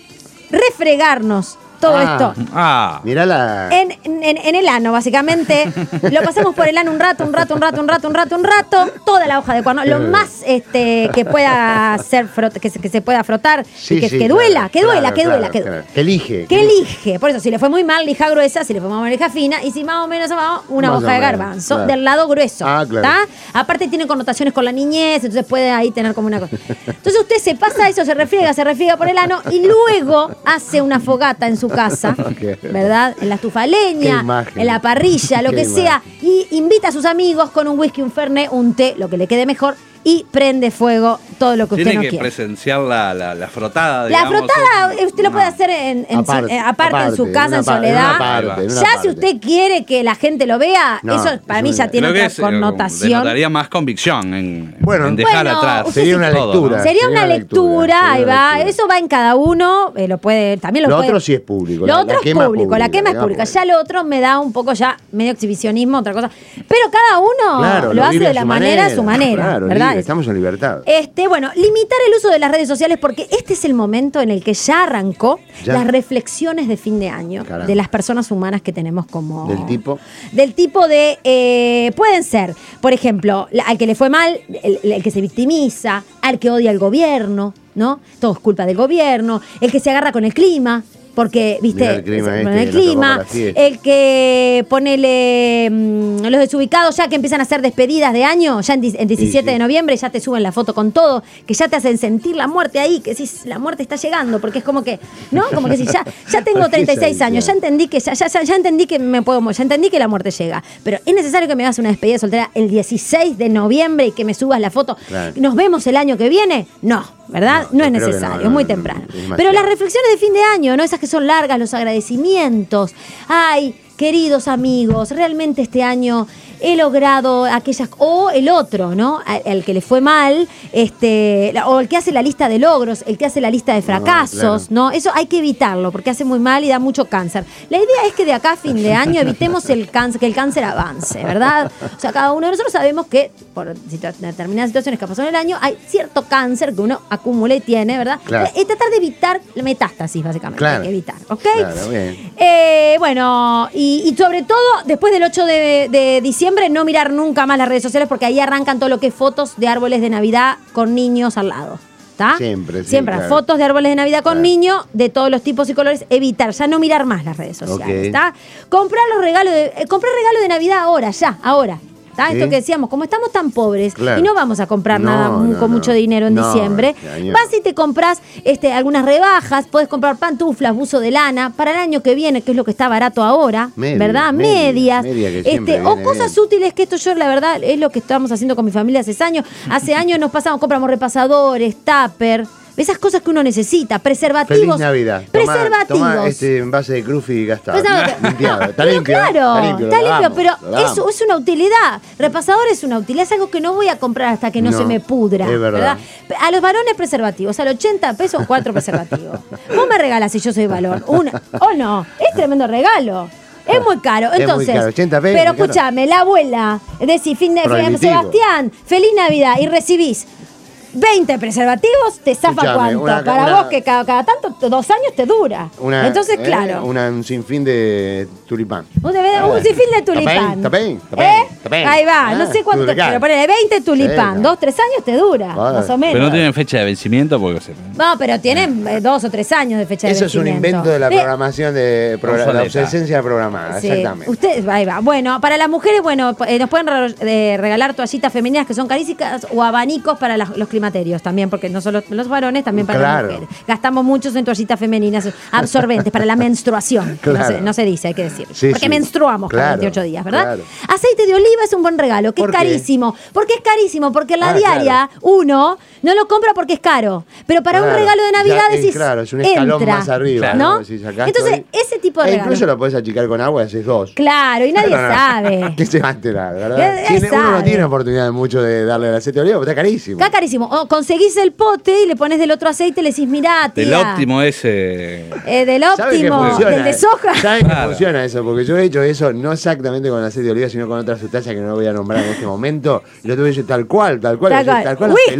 [SPEAKER 5] refregarnos todo
[SPEAKER 4] Ah.
[SPEAKER 5] esto
[SPEAKER 6] Ah,
[SPEAKER 4] Mirá la.
[SPEAKER 5] en, en- en el ano, básicamente. Lo pasamos por el ano un rato, un rato, un rato, un rato, un rato, un rato. Toda la hoja de cuerno. Lo más este, que pueda ser frot- que, se, que se pueda frotar.
[SPEAKER 4] Sí,
[SPEAKER 5] y que,
[SPEAKER 4] sí,
[SPEAKER 5] que
[SPEAKER 4] claro,
[SPEAKER 5] duela, que duela,
[SPEAKER 4] claro,
[SPEAKER 5] que duela,
[SPEAKER 4] claro,
[SPEAKER 5] que
[SPEAKER 4] claro.
[SPEAKER 5] duela.
[SPEAKER 4] Que elige.
[SPEAKER 5] Que elige. Por eso, si le fue muy mal, lija gruesa. Si le fue mal, lija fina. Y si más o menos, más, una
[SPEAKER 4] Más
[SPEAKER 5] hoja
[SPEAKER 4] o
[SPEAKER 5] de
[SPEAKER 4] menos,
[SPEAKER 5] garbanzo
[SPEAKER 4] claro.
[SPEAKER 5] del lado grueso.
[SPEAKER 4] Ah, claro.
[SPEAKER 5] ¿Tá? Aparte tiene connotaciones con la niñez, entonces puede ahí tener como una cosa. Entonces usted se pasa eso, se refriega, se refriega por el ano y luego hace una fogata en su casa,
[SPEAKER 4] Ok.
[SPEAKER 5] ¿verdad? En la estufa de leña,
[SPEAKER 4] Qué imagen.
[SPEAKER 5] en la parrilla, lo
[SPEAKER 4] Qué
[SPEAKER 5] que
[SPEAKER 4] imagen.
[SPEAKER 5] sea, y invita a sus amigos con un whisky, un fernet, un té, lo que le quede mejor, y prende fuego todo lo que usted
[SPEAKER 6] tiene
[SPEAKER 5] no
[SPEAKER 6] que
[SPEAKER 5] quiere.
[SPEAKER 6] presenciar la, la, la frotada,
[SPEAKER 5] La
[SPEAKER 6] digamos.
[SPEAKER 5] frotada,
[SPEAKER 6] es-
[SPEAKER 5] usted lo puede
[SPEAKER 6] no.
[SPEAKER 5] hacer en, en su-
[SPEAKER 4] Aparte,
[SPEAKER 5] eh, aparte, en su
[SPEAKER 4] aparte,
[SPEAKER 5] casa,
[SPEAKER 4] en una
[SPEAKER 5] en
[SPEAKER 4] pa- en una
[SPEAKER 5] soledad.
[SPEAKER 4] parte, en una
[SPEAKER 5] ya si
[SPEAKER 4] parte.
[SPEAKER 5] usted quiere que la gente lo vea,
[SPEAKER 4] No,
[SPEAKER 5] eso para
[SPEAKER 4] es
[SPEAKER 5] mí
[SPEAKER 4] una-
[SPEAKER 5] ya tiene
[SPEAKER 6] Creo que
[SPEAKER 5] otra
[SPEAKER 6] es, eh,
[SPEAKER 5] connotación.
[SPEAKER 6] denotaría más convicción en,
[SPEAKER 4] Bueno,
[SPEAKER 6] en dejar
[SPEAKER 5] Bueno,
[SPEAKER 6] atrás.
[SPEAKER 5] usted
[SPEAKER 4] Sería
[SPEAKER 5] sí-
[SPEAKER 4] una
[SPEAKER 6] todo,
[SPEAKER 4] lectura.
[SPEAKER 6] ¿no?
[SPEAKER 5] Sería una lectura, ahí
[SPEAKER 4] sería una
[SPEAKER 5] va.
[SPEAKER 4] lectura.
[SPEAKER 5] Eso va en cada uno, eh, lo puede, también lo,
[SPEAKER 4] Lo
[SPEAKER 5] puede.
[SPEAKER 4] otro sí es público,
[SPEAKER 5] Lo
[SPEAKER 4] la-
[SPEAKER 5] otro
[SPEAKER 4] la
[SPEAKER 5] es
[SPEAKER 4] quema
[SPEAKER 5] público,
[SPEAKER 4] pública,
[SPEAKER 5] la quema es
[SPEAKER 4] la quema
[SPEAKER 5] pública.
[SPEAKER 4] pública.
[SPEAKER 5] Ya lo otro me da un poco ya medio exhibicionismo, otra cosa. Pero cada uno
[SPEAKER 4] Claro,
[SPEAKER 5] lo hace
[SPEAKER 4] vive
[SPEAKER 5] de
[SPEAKER 4] a
[SPEAKER 5] la
[SPEAKER 4] su
[SPEAKER 5] manera, a su manera,
[SPEAKER 4] Claro,
[SPEAKER 5] ¿verdad?
[SPEAKER 4] libre, estamos en libertad.
[SPEAKER 5] Este, bueno, limitar el uso de las redes sociales porque este es el momento en el que ya arrancó
[SPEAKER 4] Ya.
[SPEAKER 5] las reflexiones de fin de año
[SPEAKER 4] Caramba.
[SPEAKER 5] de las personas humanas que tenemos como...
[SPEAKER 4] ¿Del tipo?
[SPEAKER 5] Del tipo de... eh, pueden ser, por ejemplo, la- al que le fue mal, el, el que se victimiza, al que odia al gobierno, ¿no? Todo es culpa del gobierno, el que se agarra con el clima. Porque, viste,
[SPEAKER 4] Mirá el clima
[SPEAKER 5] se-
[SPEAKER 4] este,
[SPEAKER 5] con el
[SPEAKER 4] no tocó
[SPEAKER 5] clima,
[SPEAKER 4] para la fiesta.
[SPEAKER 5] el que ponele mm, los desubicados ya que empiezan a hacer despedidas de año, ya en, di- en diecisiete
[SPEAKER 4] sí.
[SPEAKER 5] de noviembre ya te suben la foto con todo, que ya te hacen sentir la muerte ahí, que si la muerte está llegando, porque es como que, ¿no? Como que si ya, ya tengo
[SPEAKER 4] ¿Por qué
[SPEAKER 5] treinta y seis
[SPEAKER 4] esa
[SPEAKER 5] años, ya
[SPEAKER 4] idea?
[SPEAKER 5] entendí que ya, ya, ya- ya entendí que me puedo mo- ya entendí que la muerte llega. Pero es necesario que me hagas una despedida de soltera el dieciséis de noviembre y que me subas la foto.
[SPEAKER 4] Claro.
[SPEAKER 5] ¿Nos vemos el año que viene? No, ¿verdad?
[SPEAKER 4] No,
[SPEAKER 5] No, es
[SPEAKER 4] yo creo que
[SPEAKER 5] necesario,
[SPEAKER 4] no,
[SPEAKER 5] es muy
[SPEAKER 4] no, no,
[SPEAKER 5] temprano.
[SPEAKER 4] es demasiado.
[SPEAKER 5] Pero las reflexiones de fin de año, ¿no? Esas que son largas, los agradecimientos. Ay, queridos amigos, realmente este año he logrado aquellas, o el otro, ¿no? Al, al que le fue mal, este, la- o el que hace la lista de logros, el que hace la lista de fracasos,
[SPEAKER 4] claro.
[SPEAKER 5] ¿no? Eso hay que evitarlo porque hace muy mal y da mucho cáncer. La idea es que de acá a fin de año evitemos el cáncer, que el cáncer avance, ¿verdad? O sea, cada uno de nosotros sabemos que por situa- determinadas situaciones que pasó en el año hay cierto cáncer que uno acumula y tiene, ¿verdad?
[SPEAKER 4] Claro.
[SPEAKER 5] Y tratar de evitar la metástasis, básicamente.
[SPEAKER 4] Claro.
[SPEAKER 5] Hay que evitar, ¿ok?
[SPEAKER 4] Claro, bien.
[SPEAKER 5] Eh, bueno, y, y sobre todo, después del ocho de, de diciembre, no mirar nunca más las redes sociales porque ahí arrancan todo lo que es fotos de árboles de Navidad con niños al lado. ¿Está?
[SPEAKER 4] Siempre, sí,
[SPEAKER 5] Siempre,
[SPEAKER 4] claro.
[SPEAKER 5] fotos de árboles de Navidad con
[SPEAKER 4] Claro.
[SPEAKER 5] niños de todos los tipos y colores. Evitar, ya no mirar más las redes sociales.
[SPEAKER 4] Ok.
[SPEAKER 5] ¿Está? Comprar los regalos de, eh, comprar regalos de Navidad ahora, ya, ahora. ¿Está?
[SPEAKER 4] Sí.
[SPEAKER 5] Esto que decíamos, como estamos tan pobres
[SPEAKER 4] Claro.
[SPEAKER 5] y no vamos a comprar
[SPEAKER 4] No,
[SPEAKER 5] nada mu-
[SPEAKER 4] no,
[SPEAKER 5] con
[SPEAKER 4] no.
[SPEAKER 5] mucho dinero en
[SPEAKER 4] No,
[SPEAKER 5] diciembre,
[SPEAKER 4] este año.
[SPEAKER 5] vas y te compras este, algunas rebajas, puedes comprar pantuflas, buzo de lana, para el año que viene, que es lo que está barato ahora,
[SPEAKER 4] Media,
[SPEAKER 5] ¿verdad?
[SPEAKER 4] media,
[SPEAKER 5] Medias,
[SPEAKER 4] media que siempre
[SPEAKER 5] este, o
[SPEAKER 4] viene
[SPEAKER 5] cosas
[SPEAKER 4] bien.
[SPEAKER 5] útiles, que esto yo la verdad es lo que estamos haciendo con mi familia hace años. Hace años nos pasamos, compramos repasadores, tupper, esas cosas que uno necesita, preservativos.
[SPEAKER 4] Feliz Navidad. Toma-
[SPEAKER 5] Preservativos.
[SPEAKER 4] Toma este envase de Crufi y gastado.
[SPEAKER 5] Preservativo.
[SPEAKER 4] Limpiado. Está
[SPEAKER 5] Pero
[SPEAKER 4] limpio. ¿eh?
[SPEAKER 5] claro,
[SPEAKER 4] Está limpio,
[SPEAKER 5] está
[SPEAKER 4] lo
[SPEAKER 5] limpio,
[SPEAKER 4] lavamos,
[SPEAKER 5] pero
[SPEAKER 4] lo lavamos.
[SPEAKER 5] eso es una utilidad. Repasador es una utilidad, es algo que no voy a comprar hasta que no,
[SPEAKER 4] No,
[SPEAKER 5] se me pudra.
[SPEAKER 4] es verdad.
[SPEAKER 5] A los varones preservativos, al ochenta pesos, cuatro preservativos. Vos me regalás si yo soy valor. Una, o no, es tremendo regalo. Es muy caro.
[SPEAKER 4] Es muy
[SPEAKER 5] Entonces,
[SPEAKER 4] caro, ochenta pesos,
[SPEAKER 5] pero
[SPEAKER 4] muy caro.
[SPEAKER 5] escúchame, la abuela, es decir, fin de fin,
[SPEAKER 4] Prohibitivo.
[SPEAKER 5] Sebastián, feliz Navidad y recibís veinte preservativos, te zafa
[SPEAKER 4] Escuchame,
[SPEAKER 5] cuánto.
[SPEAKER 4] una-
[SPEAKER 5] Para
[SPEAKER 4] una-
[SPEAKER 5] vos que cada, cada tanto, dos años te dura.
[SPEAKER 4] Una,
[SPEAKER 5] Entonces,
[SPEAKER 4] eh,
[SPEAKER 5] claro.
[SPEAKER 4] una- un sinfín de tulipán.
[SPEAKER 5] Un, de- un sinfín de tulipán.
[SPEAKER 4] Está bien, está bien,
[SPEAKER 5] ¿Eh?
[SPEAKER 4] está bien.
[SPEAKER 5] Ahí va,
[SPEAKER 4] Ah,
[SPEAKER 5] no sé cuánto,
[SPEAKER 4] tulipán.
[SPEAKER 5] pero ponele veinte tulipán,
[SPEAKER 4] Sí,
[SPEAKER 5] dos, tres años te dura,
[SPEAKER 4] Vale.
[SPEAKER 5] más o menos.
[SPEAKER 6] Pero no tienen fecha de vencimiento porque se...
[SPEAKER 5] No, pero tienen eh, dos o tres años de fecha
[SPEAKER 4] Eso
[SPEAKER 5] de
[SPEAKER 4] es un
[SPEAKER 5] vencimiento.
[SPEAKER 4] invento de la
[SPEAKER 5] Eh,
[SPEAKER 4] programación de progra- la
[SPEAKER 6] Obsoleta.
[SPEAKER 4] obsolescencia programada,
[SPEAKER 5] sí.
[SPEAKER 4] exactamente.
[SPEAKER 5] Usted, ahí va. Bueno, para las mujeres, bueno, eh, nos pueden re- eh, regalar toallitas femeninas que son carísimas o abanicos para las- los climaterios también, porque no solo los varones, también para
[SPEAKER 4] Claro.
[SPEAKER 5] las mujeres. Gastamos muchos en toallitas femeninas absorbentes para la menstruación. que No,
[SPEAKER 4] Claro.
[SPEAKER 5] se, no se dice, hay que decir.
[SPEAKER 4] Sí,
[SPEAKER 5] porque
[SPEAKER 4] sí.
[SPEAKER 5] menstruamos cada
[SPEAKER 4] Claro,
[SPEAKER 5] veintiocho días, ¿verdad?
[SPEAKER 4] claro.
[SPEAKER 5] Aceite de oliva es un buen regalo, que es
[SPEAKER 4] ¿Por qué?
[SPEAKER 5] carísimo. ¿Por qué es carísimo? Porque en la
[SPEAKER 4] Ah,
[SPEAKER 5] diaria uno no lo compra porque es caro. Pero para un
[SPEAKER 4] Claro.
[SPEAKER 5] regalo de Navidad
[SPEAKER 4] Ya, eh,
[SPEAKER 5] decís,
[SPEAKER 4] claro, es un escalón
[SPEAKER 5] entra,
[SPEAKER 4] más arriba,
[SPEAKER 5] ¿no?
[SPEAKER 4] ¿no? Decís, acá
[SPEAKER 5] Entonces,
[SPEAKER 4] estoy.
[SPEAKER 5] ese tipo de
[SPEAKER 4] E
[SPEAKER 5] regalo.
[SPEAKER 4] incluso lo podés achicar con agua y haces dos.
[SPEAKER 5] Claro, y nadie
[SPEAKER 4] No, no, no.
[SPEAKER 5] sabe.
[SPEAKER 4] ¿Qué se va a enterar,
[SPEAKER 5] Eh,
[SPEAKER 4] verdad?
[SPEAKER 5] eh,
[SPEAKER 4] Tiene- uno no
[SPEAKER 5] sabe.
[SPEAKER 4] tiene oportunidad de mucho de darle el aceite de oliva porque está carísimo.
[SPEAKER 5] Está carísimo. O conseguís el pote y le pones del otro aceite y le decís, mirá, tía.
[SPEAKER 6] Del óptimo ese...
[SPEAKER 5] Eh, del
[SPEAKER 4] ¿Sabe que
[SPEAKER 5] óptimo,
[SPEAKER 4] funciona?
[SPEAKER 5] del de soja.
[SPEAKER 4] ¿Saben que
[SPEAKER 6] Claro.
[SPEAKER 4] funciona eso? Porque yo he hecho eso no exactamente con aceite de oliva, sino con otra sustancia que no voy a nombrar en este momento. Y lo tuve hecho tal cual, tal cual.
[SPEAKER 5] Tal cual.
[SPEAKER 4] Tal cual,
[SPEAKER 5] Whisky,
[SPEAKER 4] la pelota,
[SPEAKER 5] whisky,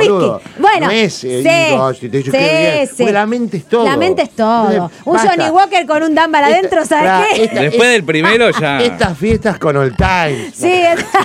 [SPEAKER 4] boludo.
[SPEAKER 5] whisky. Bueno,
[SPEAKER 4] no es, eh,
[SPEAKER 5] sí,
[SPEAKER 4] digo, si te digo, qué bien.
[SPEAKER 5] sí,
[SPEAKER 4] Porque
[SPEAKER 5] sí.
[SPEAKER 4] la mente es todo.
[SPEAKER 5] La mente es todo.
[SPEAKER 4] Entonces,
[SPEAKER 5] Un
[SPEAKER 4] basta.
[SPEAKER 5] Johnny Walker con un Dunbar
[SPEAKER 4] Esta-
[SPEAKER 5] adentro, ¿sabes
[SPEAKER 4] la-
[SPEAKER 5] qué?
[SPEAKER 4] esta-
[SPEAKER 6] Después del primero ya.
[SPEAKER 4] Estas fiestas con Old Times.
[SPEAKER 5] Sí,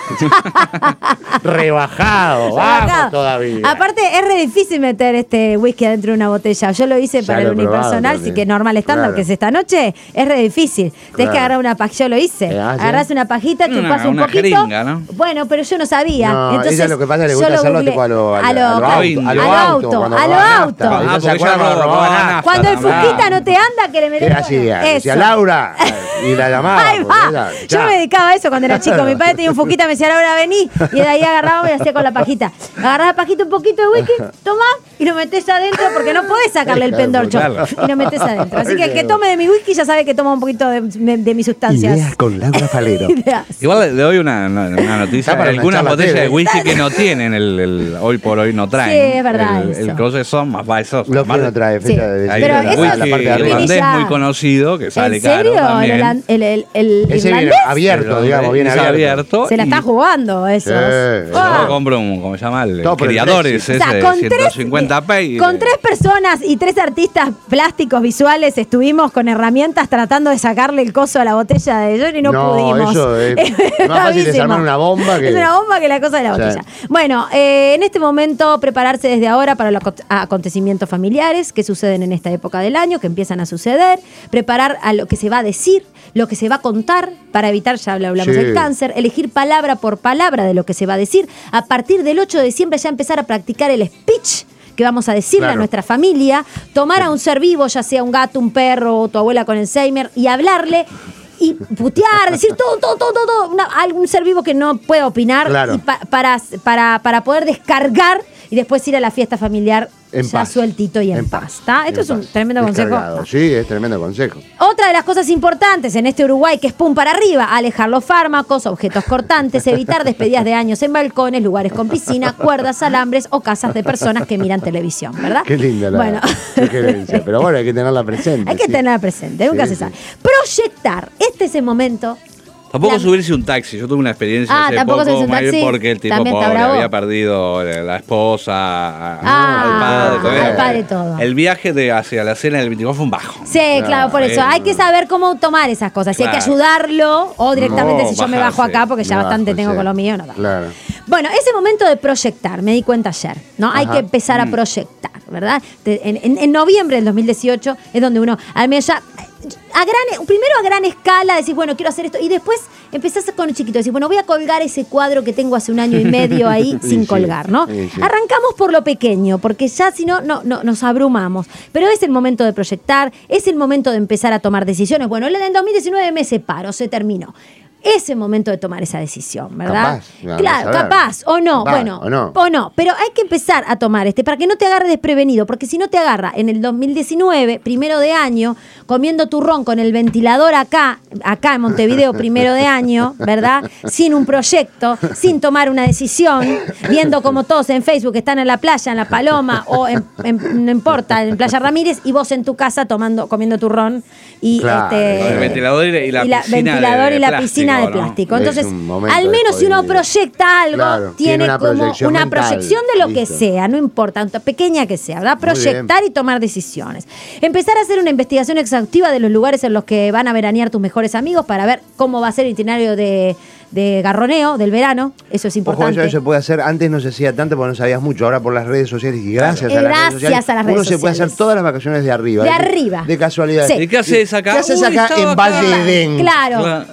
[SPEAKER 4] Rebajado, vamos todavía.
[SPEAKER 5] Aparte, es re difícil meter este whisky adentro de una botella. Yo lo hice
[SPEAKER 4] Ya
[SPEAKER 5] para
[SPEAKER 4] lo
[SPEAKER 5] el
[SPEAKER 4] he probado
[SPEAKER 5] unipersonal,
[SPEAKER 4] también.
[SPEAKER 5] sí que normal estándar,
[SPEAKER 4] Claro.
[SPEAKER 5] que es esta noche, es re difícil. Tenés
[SPEAKER 4] Claro.
[SPEAKER 5] que agarrar una pajita, yo lo hice.
[SPEAKER 4] Eh, ah, ¿sí?
[SPEAKER 5] Agarrás una pajita,
[SPEAKER 6] Una-
[SPEAKER 5] chupás un
[SPEAKER 6] una
[SPEAKER 5] poquito.
[SPEAKER 6] jeringa, ¿no?
[SPEAKER 5] Bueno, pero yo no sabía.
[SPEAKER 4] No,
[SPEAKER 5] Entonces,
[SPEAKER 4] ella lo que pasa es que le
[SPEAKER 5] yo
[SPEAKER 4] gusta
[SPEAKER 5] lo
[SPEAKER 4] hacerlo
[SPEAKER 5] googleé.
[SPEAKER 4] tipo a lo, a lo,
[SPEAKER 5] a lo,
[SPEAKER 4] a lo auto,
[SPEAKER 6] a
[SPEAKER 5] a
[SPEAKER 6] lo
[SPEAKER 5] lo
[SPEAKER 4] auto,
[SPEAKER 5] auto,
[SPEAKER 4] cuando
[SPEAKER 5] a lo
[SPEAKER 4] robaban
[SPEAKER 5] auto.
[SPEAKER 4] nafta.
[SPEAKER 6] Ah,
[SPEAKER 4] Ella se
[SPEAKER 6] porque
[SPEAKER 4] acuerda
[SPEAKER 6] ya
[SPEAKER 4] cuando
[SPEAKER 6] robaban
[SPEAKER 4] robaban
[SPEAKER 6] nafta.
[SPEAKER 4] nafta.
[SPEAKER 5] Cuando el
[SPEAKER 6] también.
[SPEAKER 5] Fusquita no te anda, que le metés.
[SPEAKER 4] Era así,
[SPEAKER 5] bueno,
[SPEAKER 4] decía
[SPEAKER 5] eso.
[SPEAKER 4] Laura y la llamaba.
[SPEAKER 5] Ahí
[SPEAKER 4] porque
[SPEAKER 5] va.
[SPEAKER 4] ella-
[SPEAKER 5] Yo
[SPEAKER 4] ya.
[SPEAKER 5] me dedicaba a eso cuando era chico. Mi padre tenía un Fusquita, me decía, Laura, vení. Y de ahí agarrábamos y hacía con la pajita. Agarrás la pajita un poquito de whisky, tomás y lo metés adentro porque no podés sacarle el pendorcho.
[SPEAKER 6] Claro.
[SPEAKER 5] Y lo metés adentro. Así que el que tome de mi whisky ya sabe que toma un poquito de, de, de mis sustancias.
[SPEAKER 4] Ideas con Laura Falero.
[SPEAKER 5] Ideas.
[SPEAKER 6] Igual le- le doy una, una- una noticia.
[SPEAKER 4] Está para
[SPEAKER 6] Hay
[SPEAKER 4] una
[SPEAKER 6] algunas
[SPEAKER 4] charla
[SPEAKER 6] botellas
[SPEAKER 4] T V.
[SPEAKER 6] de whisky que no tienen el, el- hoy por hoy no traen.
[SPEAKER 5] Sí, es verdad
[SPEAKER 6] El,
[SPEAKER 5] eso.
[SPEAKER 6] el coso son más bajos.
[SPEAKER 4] Lo que no trae fecha
[SPEAKER 5] Sí.
[SPEAKER 4] de
[SPEAKER 6] Hay
[SPEAKER 5] Pero
[SPEAKER 6] un
[SPEAKER 5] eso-
[SPEAKER 6] whisky
[SPEAKER 4] la parte de arriba.
[SPEAKER 6] irlandés
[SPEAKER 5] ya.
[SPEAKER 6] muy conocido que sale
[SPEAKER 5] ¿En serio?
[SPEAKER 6] caro
[SPEAKER 5] ¿El,
[SPEAKER 6] también.
[SPEAKER 5] holan- el, el, el
[SPEAKER 4] Ese viene
[SPEAKER 5] irlandés?
[SPEAKER 4] abierto, digamos, viene
[SPEAKER 6] Es
[SPEAKER 4] abierto.
[SPEAKER 5] Se la
[SPEAKER 6] y-
[SPEAKER 5] está jugando eso.
[SPEAKER 4] Sí.
[SPEAKER 5] Ah.
[SPEAKER 6] Yo compro un, ¿cómo se llama? El
[SPEAKER 4] Todo por el
[SPEAKER 6] criadores
[SPEAKER 4] Brexit.
[SPEAKER 6] ese
[SPEAKER 5] O sea,
[SPEAKER 6] de
[SPEAKER 5] con
[SPEAKER 6] ciento cincuenta
[SPEAKER 5] tres,
[SPEAKER 6] p. y-
[SPEAKER 5] con tres personas y tres artistas plásticos visuales estuvimos con herramientas tratando de sacarle el coso a la botella de Johnny y no,
[SPEAKER 4] No,
[SPEAKER 5] pudimos.
[SPEAKER 4] eso es más fácil
[SPEAKER 5] bravísimo.
[SPEAKER 4] desarmar una bomba que-
[SPEAKER 5] Es una bomba que la cosa de la
[SPEAKER 4] Sí.
[SPEAKER 5] botella. Bueno, eh, en este momento prepararse desde ahora para los aco- acontecimientos familiares que suceden en esta época del año, que empiezan a suceder, preparar a lo que se va a decir, lo que se va a contar para evitar, ya lo hablamos
[SPEAKER 4] Sí.
[SPEAKER 5] del cáncer, elegir palabra por palabra de lo que se va a decir. A partir del ocho de diciembre ya empezar a practicar el speech que vamos a decirle
[SPEAKER 4] Claro.
[SPEAKER 5] a nuestra familia, tomar a un ser vivo, ya sea un gato, un perro o tu abuela con Alzheimer, y hablarle y putear, decir todo, todo, todo, todo, todo, una- algún ser vivo que no pueda opinar
[SPEAKER 4] Claro.
[SPEAKER 5] y pa- para, para, para poder descargar y después ir a la fiesta familiar
[SPEAKER 4] En
[SPEAKER 5] ya
[SPEAKER 4] paz.
[SPEAKER 5] sueltito y en,
[SPEAKER 4] En
[SPEAKER 5] paz.
[SPEAKER 4] paz.
[SPEAKER 5] ¿Está? Esto
[SPEAKER 4] En
[SPEAKER 5] es un
[SPEAKER 4] paz.
[SPEAKER 5] tremendo consejo.
[SPEAKER 4] Descargado. Sí, es tremendo consejo.
[SPEAKER 5] Otra de las cosas importantes en este Uruguay que es pum para arriba, alejar los fármacos, objetos cortantes, evitar despedidas de años en balcones, lugares con piscina, cuerdas, alambres o casas de personas que miran televisión, ¿verdad?
[SPEAKER 4] Qué linda la
[SPEAKER 5] Bueno.
[SPEAKER 4] sugerencia. Pero bueno, hay que tenerla presente.
[SPEAKER 5] Hay que
[SPEAKER 4] sí.
[SPEAKER 5] tenerla presente, nunca
[SPEAKER 4] Sí,
[SPEAKER 5] se
[SPEAKER 4] sí.
[SPEAKER 5] sabe. Proyectar, este es el momento.
[SPEAKER 6] Tampoco
[SPEAKER 5] La-
[SPEAKER 6] subirse un taxi. Yo tuve una experiencia
[SPEAKER 5] Ah,
[SPEAKER 6] hace
[SPEAKER 5] tampoco
[SPEAKER 6] poco
[SPEAKER 5] subirse un
[SPEAKER 6] Mayel,
[SPEAKER 5] taxi.
[SPEAKER 6] porque el tipo
[SPEAKER 5] También está
[SPEAKER 6] pobre
[SPEAKER 5] bravo.
[SPEAKER 6] había perdido la esposa, a-
[SPEAKER 5] Ah,
[SPEAKER 6] al padre, todo.
[SPEAKER 5] al padre todo.
[SPEAKER 6] El viaje de hacia la cena del veinticuatro fue un bajo.
[SPEAKER 5] Sí, claro, por eso.
[SPEAKER 6] eh,
[SPEAKER 5] Hay que saber cómo tomar esas cosas. Si hay que
[SPEAKER 6] Claro.
[SPEAKER 5] ayudarlo o directamente
[SPEAKER 6] No,
[SPEAKER 5] si yo me
[SPEAKER 6] bajarse.
[SPEAKER 5] bajo acá porque ya
[SPEAKER 4] Me
[SPEAKER 5] bastante
[SPEAKER 4] bajo,
[SPEAKER 5] tengo
[SPEAKER 4] sí.
[SPEAKER 5] con lo mío. No, no.
[SPEAKER 4] Claro.
[SPEAKER 5] Bueno, ese momento de proyectar, me di cuenta ayer, ¿no? Hay
[SPEAKER 4] Ajá.
[SPEAKER 5] que empezar a proyectar, ¿verdad? Te- En, en- en noviembre del dos mil dieciocho es donde uno, al menos ya, a gran, primero a gran escala, decís, bueno, quiero hacer esto, y después empezás con el chiquito, decís, bueno, voy a colgar ese cuadro que tengo hace un año y medio ahí
[SPEAKER 4] Sí,
[SPEAKER 5] sin
[SPEAKER 4] sí.
[SPEAKER 5] colgar, ¿no?
[SPEAKER 4] Sí, sí.
[SPEAKER 5] Arrancamos por lo pequeño, porque ya si no, no, no, nos abrumamos. Pero es el momento de proyectar, es el momento de empezar a tomar decisiones. Bueno, en el dos mil diecinueve me separo, se terminó. Es el momento de tomar esa decisión, ¿verdad?
[SPEAKER 4] Capaz, vamos
[SPEAKER 5] claro,
[SPEAKER 4] a ver.
[SPEAKER 5] capaz, o no,
[SPEAKER 4] Capaz,
[SPEAKER 5] bueno,
[SPEAKER 4] o no.
[SPEAKER 5] o no, pero hay que empezar a tomar este para que no te agarre desprevenido, porque si no te agarra en el dos mil diecinueve, primero de año, comiendo turrón con el ventilador acá, acá en Montevideo, primero de año, ¿verdad? Sin un proyecto, sin tomar una decisión, viendo como todos en Facebook están en la playa, en la Paloma, o en, en- no importa, en Playa Ramírez, y vos en tu casa tomando, comiendo turrón y
[SPEAKER 4] Claro,
[SPEAKER 5] este
[SPEAKER 6] Con el ventilador y la, y la
[SPEAKER 5] y la
[SPEAKER 6] piscina
[SPEAKER 5] ventilador
[SPEAKER 6] de,
[SPEAKER 5] y la
[SPEAKER 6] plástico,
[SPEAKER 5] piscina de
[SPEAKER 6] ¿no?
[SPEAKER 5] plástico.
[SPEAKER 4] Es
[SPEAKER 5] Entonces,
[SPEAKER 4] un momento
[SPEAKER 5] al
[SPEAKER 4] de
[SPEAKER 5] menos si uno
[SPEAKER 4] jodido.
[SPEAKER 5] proyecta algo,
[SPEAKER 4] Claro,
[SPEAKER 5] tiene,
[SPEAKER 4] tiene una
[SPEAKER 5] como
[SPEAKER 4] proyección
[SPEAKER 5] una
[SPEAKER 4] mental.
[SPEAKER 5] proyección de lo que
[SPEAKER 4] Listo.
[SPEAKER 5] sea, no importa, tanto pequeña que sea, ¿verdad?
[SPEAKER 4] Muy
[SPEAKER 5] Proyectar y tomar decisiones. Empezar a hacer una investigación exhaustiva de los lugares en los que van a veranear tus mejores amigos para ver cómo va a ser el itinerario de, de garroneo del verano. Eso es
[SPEAKER 4] Ojo,
[SPEAKER 5] importante.
[SPEAKER 4] eso se puede hacer. Antes no se hacía tanto porque no sabías mucho. Ahora por las redes sociales y gracias
[SPEAKER 5] Eh,
[SPEAKER 4] a las redes
[SPEAKER 5] gracias
[SPEAKER 4] sociales.
[SPEAKER 5] a las redes
[SPEAKER 4] uno se puede
[SPEAKER 5] sociales.
[SPEAKER 4] hacer todas las vacaciones de arriba.
[SPEAKER 5] De
[SPEAKER 4] ¿eh?
[SPEAKER 5] arriba.
[SPEAKER 4] De casualidad.
[SPEAKER 5] Sí.
[SPEAKER 6] ¿Y qué haces acá?
[SPEAKER 4] ¿Qué haces
[SPEAKER 6] Uy,
[SPEAKER 4] acá
[SPEAKER 6] estaba
[SPEAKER 4] en
[SPEAKER 6] acá.
[SPEAKER 4] Valle Edén?
[SPEAKER 5] Claro.
[SPEAKER 6] Claro.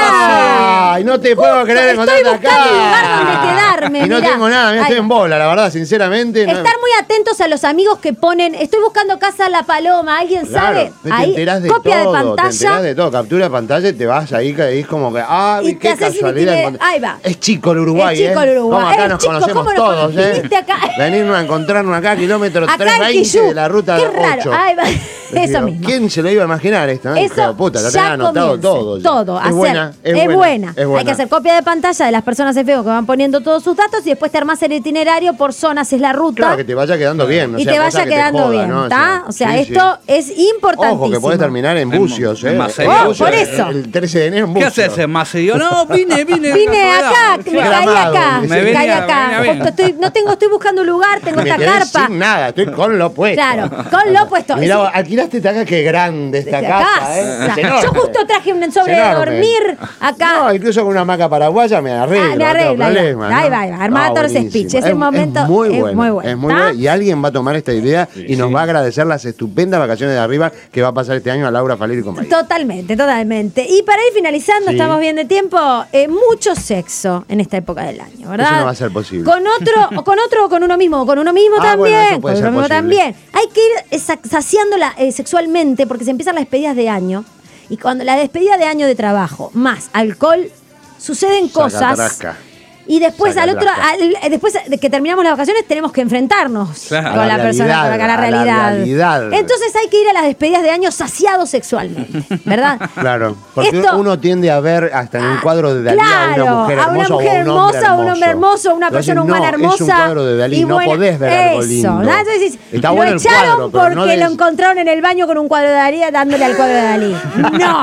[SPEAKER 5] Ah,
[SPEAKER 4] Ay, no te puedo creer
[SPEAKER 5] estoy
[SPEAKER 4] encontrarte
[SPEAKER 5] buscando
[SPEAKER 4] acá.
[SPEAKER 5] un lugar donde quedarme,
[SPEAKER 4] Y no
[SPEAKER 5] mirá.
[SPEAKER 4] tengo nada, mira,
[SPEAKER 5] Ahí
[SPEAKER 4] estoy
[SPEAKER 5] va.
[SPEAKER 4] en bola, la verdad, sinceramente. no-
[SPEAKER 5] Estar muy atentos a los amigos que ponen, estoy buscando casa La Paloma, ¿alguien
[SPEAKER 4] Claro,
[SPEAKER 5] sabe?
[SPEAKER 4] te
[SPEAKER 5] Ahí,
[SPEAKER 4] enterás de
[SPEAKER 5] copia
[SPEAKER 4] todo,
[SPEAKER 5] de
[SPEAKER 4] te
[SPEAKER 5] pantalla.
[SPEAKER 4] enterás de todo, captura de pantalla y te vas ahí, que es como que, ah,
[SPEAKER 5] Y te
[SPEAKER 4] qué
[SPEAKER 5] haces
[SPEAKER 4] casualidad.
[SPEAKER 5] itiner-
[SPEAKER 4] encontrar-
[SPEAKER 5] ahí va.
[SPEAKER 4] Es chico el Uruguay,
[SPEAKER 5] Es chico
[SPEAKER 4] ¿eh?
[SPEAKER 5] el Uruguay.
[SPEAKER 4] Como acá
[SPEAKER 5] Es
[SPEAKER 4] nos
[SPEAKER 5] chico,
[SPEAKER 4] conocemos
[SPEAKER 5] ¿cómo nos
[SPEAKER 4] todos, ¿eh?
[SPEAKER 5] viniste acá?
[SPEAKER 4] Venirnos a encontrarnos acá, kilómetro
[SPEAKER 5] Acá en
[SPEAKER 4] trescientos veinte
[SPEAKER 5] Quillú.
[SPEAKER 4] de la ruta
[SPEAKER 5] Qué raro.
[SPEAKER 4] ocho.
[SPEAKER 5] Ahí va. Eso
[SPEAKER 4] Digo,
[SPEAKER 5] mismo.
[SPEAKER 4] ¿Quién se lo iba a imaginar esto? ¿eh?
[SPEAKER 5] Eso
[SPEAKER 4] Hijo de puta, lo
[SPEAKER 5] ya
[SPEAKER 4] tenía anotado
[SPEAKER 5] comience.
[SPEAKER 4] todo. ya.
[SPEAKER 5] Todo,
[SPEAKER 4] es
[SPEAKER 5] hacer.
[SPEAKER 4] buena, es,
[SPEAKER 5] es
[SPEAKER 4] buena,
[SPEAKER 5] buena.
[SPEAKER 4] es buena.
[SPEAKER 5] Hay que hacer copia de pantalla de las personas en Facebook que van poniendo todos sus datos y después te armás el itinerario por zonas, es la ruta.
[SPEAKER 4] Claro, que te vaya quedando bien. no
[SPEAKER 5] y
[SPEAKER 4] sea
[SPEAKER 5] te
[SPEAKER 4] cosa
[SPEAKER 5] vaya
[SPEAKER 4] que te
[SPEAKER 5] quedando
[SPEAKER 4] joda,
[SPEAKER 5] bien,
[SPEAKER 4] ¿no?
[SPEAKER 5] ¿está? O sea,
[SPEAKER 4] sí, sí.
[SPEAKER 5] esto es importantísimo.
[SPEAKER 4] Ojo, que podés terminar en
[SPEAKER 6] En-
[SPEAKER 4] bucios,
[SPEAKER 6] en
[SPEAKER 4] ¿eh?
[SPEAKER 6] Maceió.
[SPEAKER 4] En
[SPEAKER 5] Oh,
[SPEAKER 4] bucios,
[SPEAKER 5] por eso.
[SPEAKER 4] El trece de enero en
[SPEAKER 6] ¿Qué
[SPEAKER 4] bucios.
[SPEAKER 6] haces en Maceió? No, vine vine, vine.
[SPEAKER 5] Vine
[SPEAKER 6] casualidad.
[SPEAKER 5] acá, me caí
[SPEAKER 4] Gramado.
[SPEAKER 5] acá,
[SPEAKER 4] Me
[SPEAKER 5] me
[SPEAKER 6] venía-
[SPEAKER 5] caí
[SPEAKER 6] me
[SPEAKER 5] acá.
[SPEAKER 6] venía bien.
[SPEAKER 5] Justo estoy, no tengo, estoy buscando un lugar, tengo
[SPEAKER 4] Me
[SPEAKER 5] esta
[SPEAKER 4] quedé
[SPEAKER 5] carpa.
[SPEAKER 4] sin nada, estoy con lo puesto.
[SPEAKER 5] Claro, con lo puesto.
[SPEAKER 4] Mirá,
[SPEAKER 5] Sí.
[SPEAKER 4] vos, alquilaste esta acá, qué grande esta
[SPEAKER 5] Desde
[SPEAKER 4] casa,
[SPEAKER 5] acá.
[SPEAKER 4] ¿eh? Es enorme.
[SPEAKER 5] Yo justo traje un sobre
[SPEAKER 4] Es
[SPEAKER 5] de
[SPEAKER 4] enorme.
[SPEAKER 5] dormir acá.
[SPEAKER 4] No, incluso con una hamaca paraguaya me arreglo.
[SPEAKER 5] Ah, me
[SPEAKER 4] no tengo
[SPEAKER 5] arregla, ahí va.
[SPEAKER 4] problema,
[SPEAKER 5] Ahí
[SPEAKER 4] ¿no?
[SPEAKER 5] va, ahí va. Armá
[SPEAKER 4] No,
[SPEAKER 5] todo ese
[SPEAKER 4] buenísimo.
[SPEAKER 5] speech. Ese
[SPEAKER 4] Es-
[SPEAKER 5] momento
[SPEAKER 4] es muy
[SPEAKER 5] es
[SPEAKER 4] bueno.
[SPEAKER 5] muy bueno,
[SPEAKER 4] Es muy
[SPEAKER 5] ¿está?
[SPEAKER 4] bueno. Y alguien va a tomar esta idea y nos va a agradecer las estupendas vacaciones de arriba que va a pasar este año a Laura Faleri con María.
[SPEAKER 5] Totalmente, totalmente. Y para ir finalizando,
[SPEAKER 4] Sí.
[SPEAKER 5] estamos bien de tiempo, eh, mucho sexo en esta época del año, ¿verdad?
[SPEAKER 4] Eso no va a ser posible.
[SPEAKER 5] Con otro, o con otro, o con uno mismo, o con uno mismo
[SPEAKER 4] Ah, bueno,
[SPEAKER 5] también.
[SPEAKER 4] eso puede
[SPEAKER 5] con
[SPEAKER 4] ser
[SPEAKER 5] uno mismo
[SPEAKER 4] posible.
[SPEAKER 5] también. Hay que ir eh, sa- saciándola eh, sexualmente porque se empiezan las despedidas de año. Y cuando la despedida de año de trabajo más alcohol, suceden cosas.
[SPEAKER 4] Sacatrasca.
[SPEAKER 5] Y después al otro,
[SPEAKER 4] Sacatrasca.
[SPEAKER 5] al- eh, después de que terminamos las vacaciones, tenemos que enfrentarnos
[SPEAKER 6] Claro.
[SPEAKER 5] con
[SPEAKER 4] A
[SPEAKER 5] la,
[SPEAKER 4] la
[SPEAKER 5] persona,
[SPEAKER 4] realidad,
[SPEAKER 5] con la, con la
[SPEAKER 4] a la
[SPEAKER 5] realidad.
[SPEAKER 4] realidad.
[SPEAKER 5] Entonces hay que ir a las despedidas de año saciados sexualmente, ¿verdad?
[SPEAKER 4] Claro, porque
[SPEAKER 5] Esto-
[SPEAKER 4] uno tiende a ver hasta en un
[SPEAKER 5] Ah,
[SPEAKER 4] cuadro de Dalí
[SPEAKER 5] claro,
[SPEAKER 4] a una mujer
[SPEAKER 5] a
[SPEAKER 4] hermosa,
[SPEAKER 5] una mujer
[SPEAKER 4] o a un hombre
[SPEAKER 5] hermosa, a un hombre hermoso, a una
[SPEAKER 4] Entonces,
[SPEAKER 5] persona humana
[SPEAKER 4] no,
[SPEAKER 5] hermosa.
[SPEAKER 4] Es un cuadro de Dalí,
[SPEAKER 5] y
[SPEAKER 4] no
[SPEAKER 5] bueno,
[SPEAKER 4] podés ver algo
[SPEAKER 5] eso,
[SPEAKER 4] lindo.
[SPEAKER 5] ¿no? Entonces dices,
[SPEAKER 4] Está
[SPEAKER 5] lo
[SPEAKER 4] bueno el
[SPEAKER 5] echaron
[SPEAKER 4] cuadro, pero
[SPEAKER 5] porque
[SPEAKER 4] no
[SPEAKER 5] lo
[SPEAKER 4] des-
[SPEAKER 5] encontraron en el baño con un cuadro de Dalí dándole al cuadro de Dalí. No,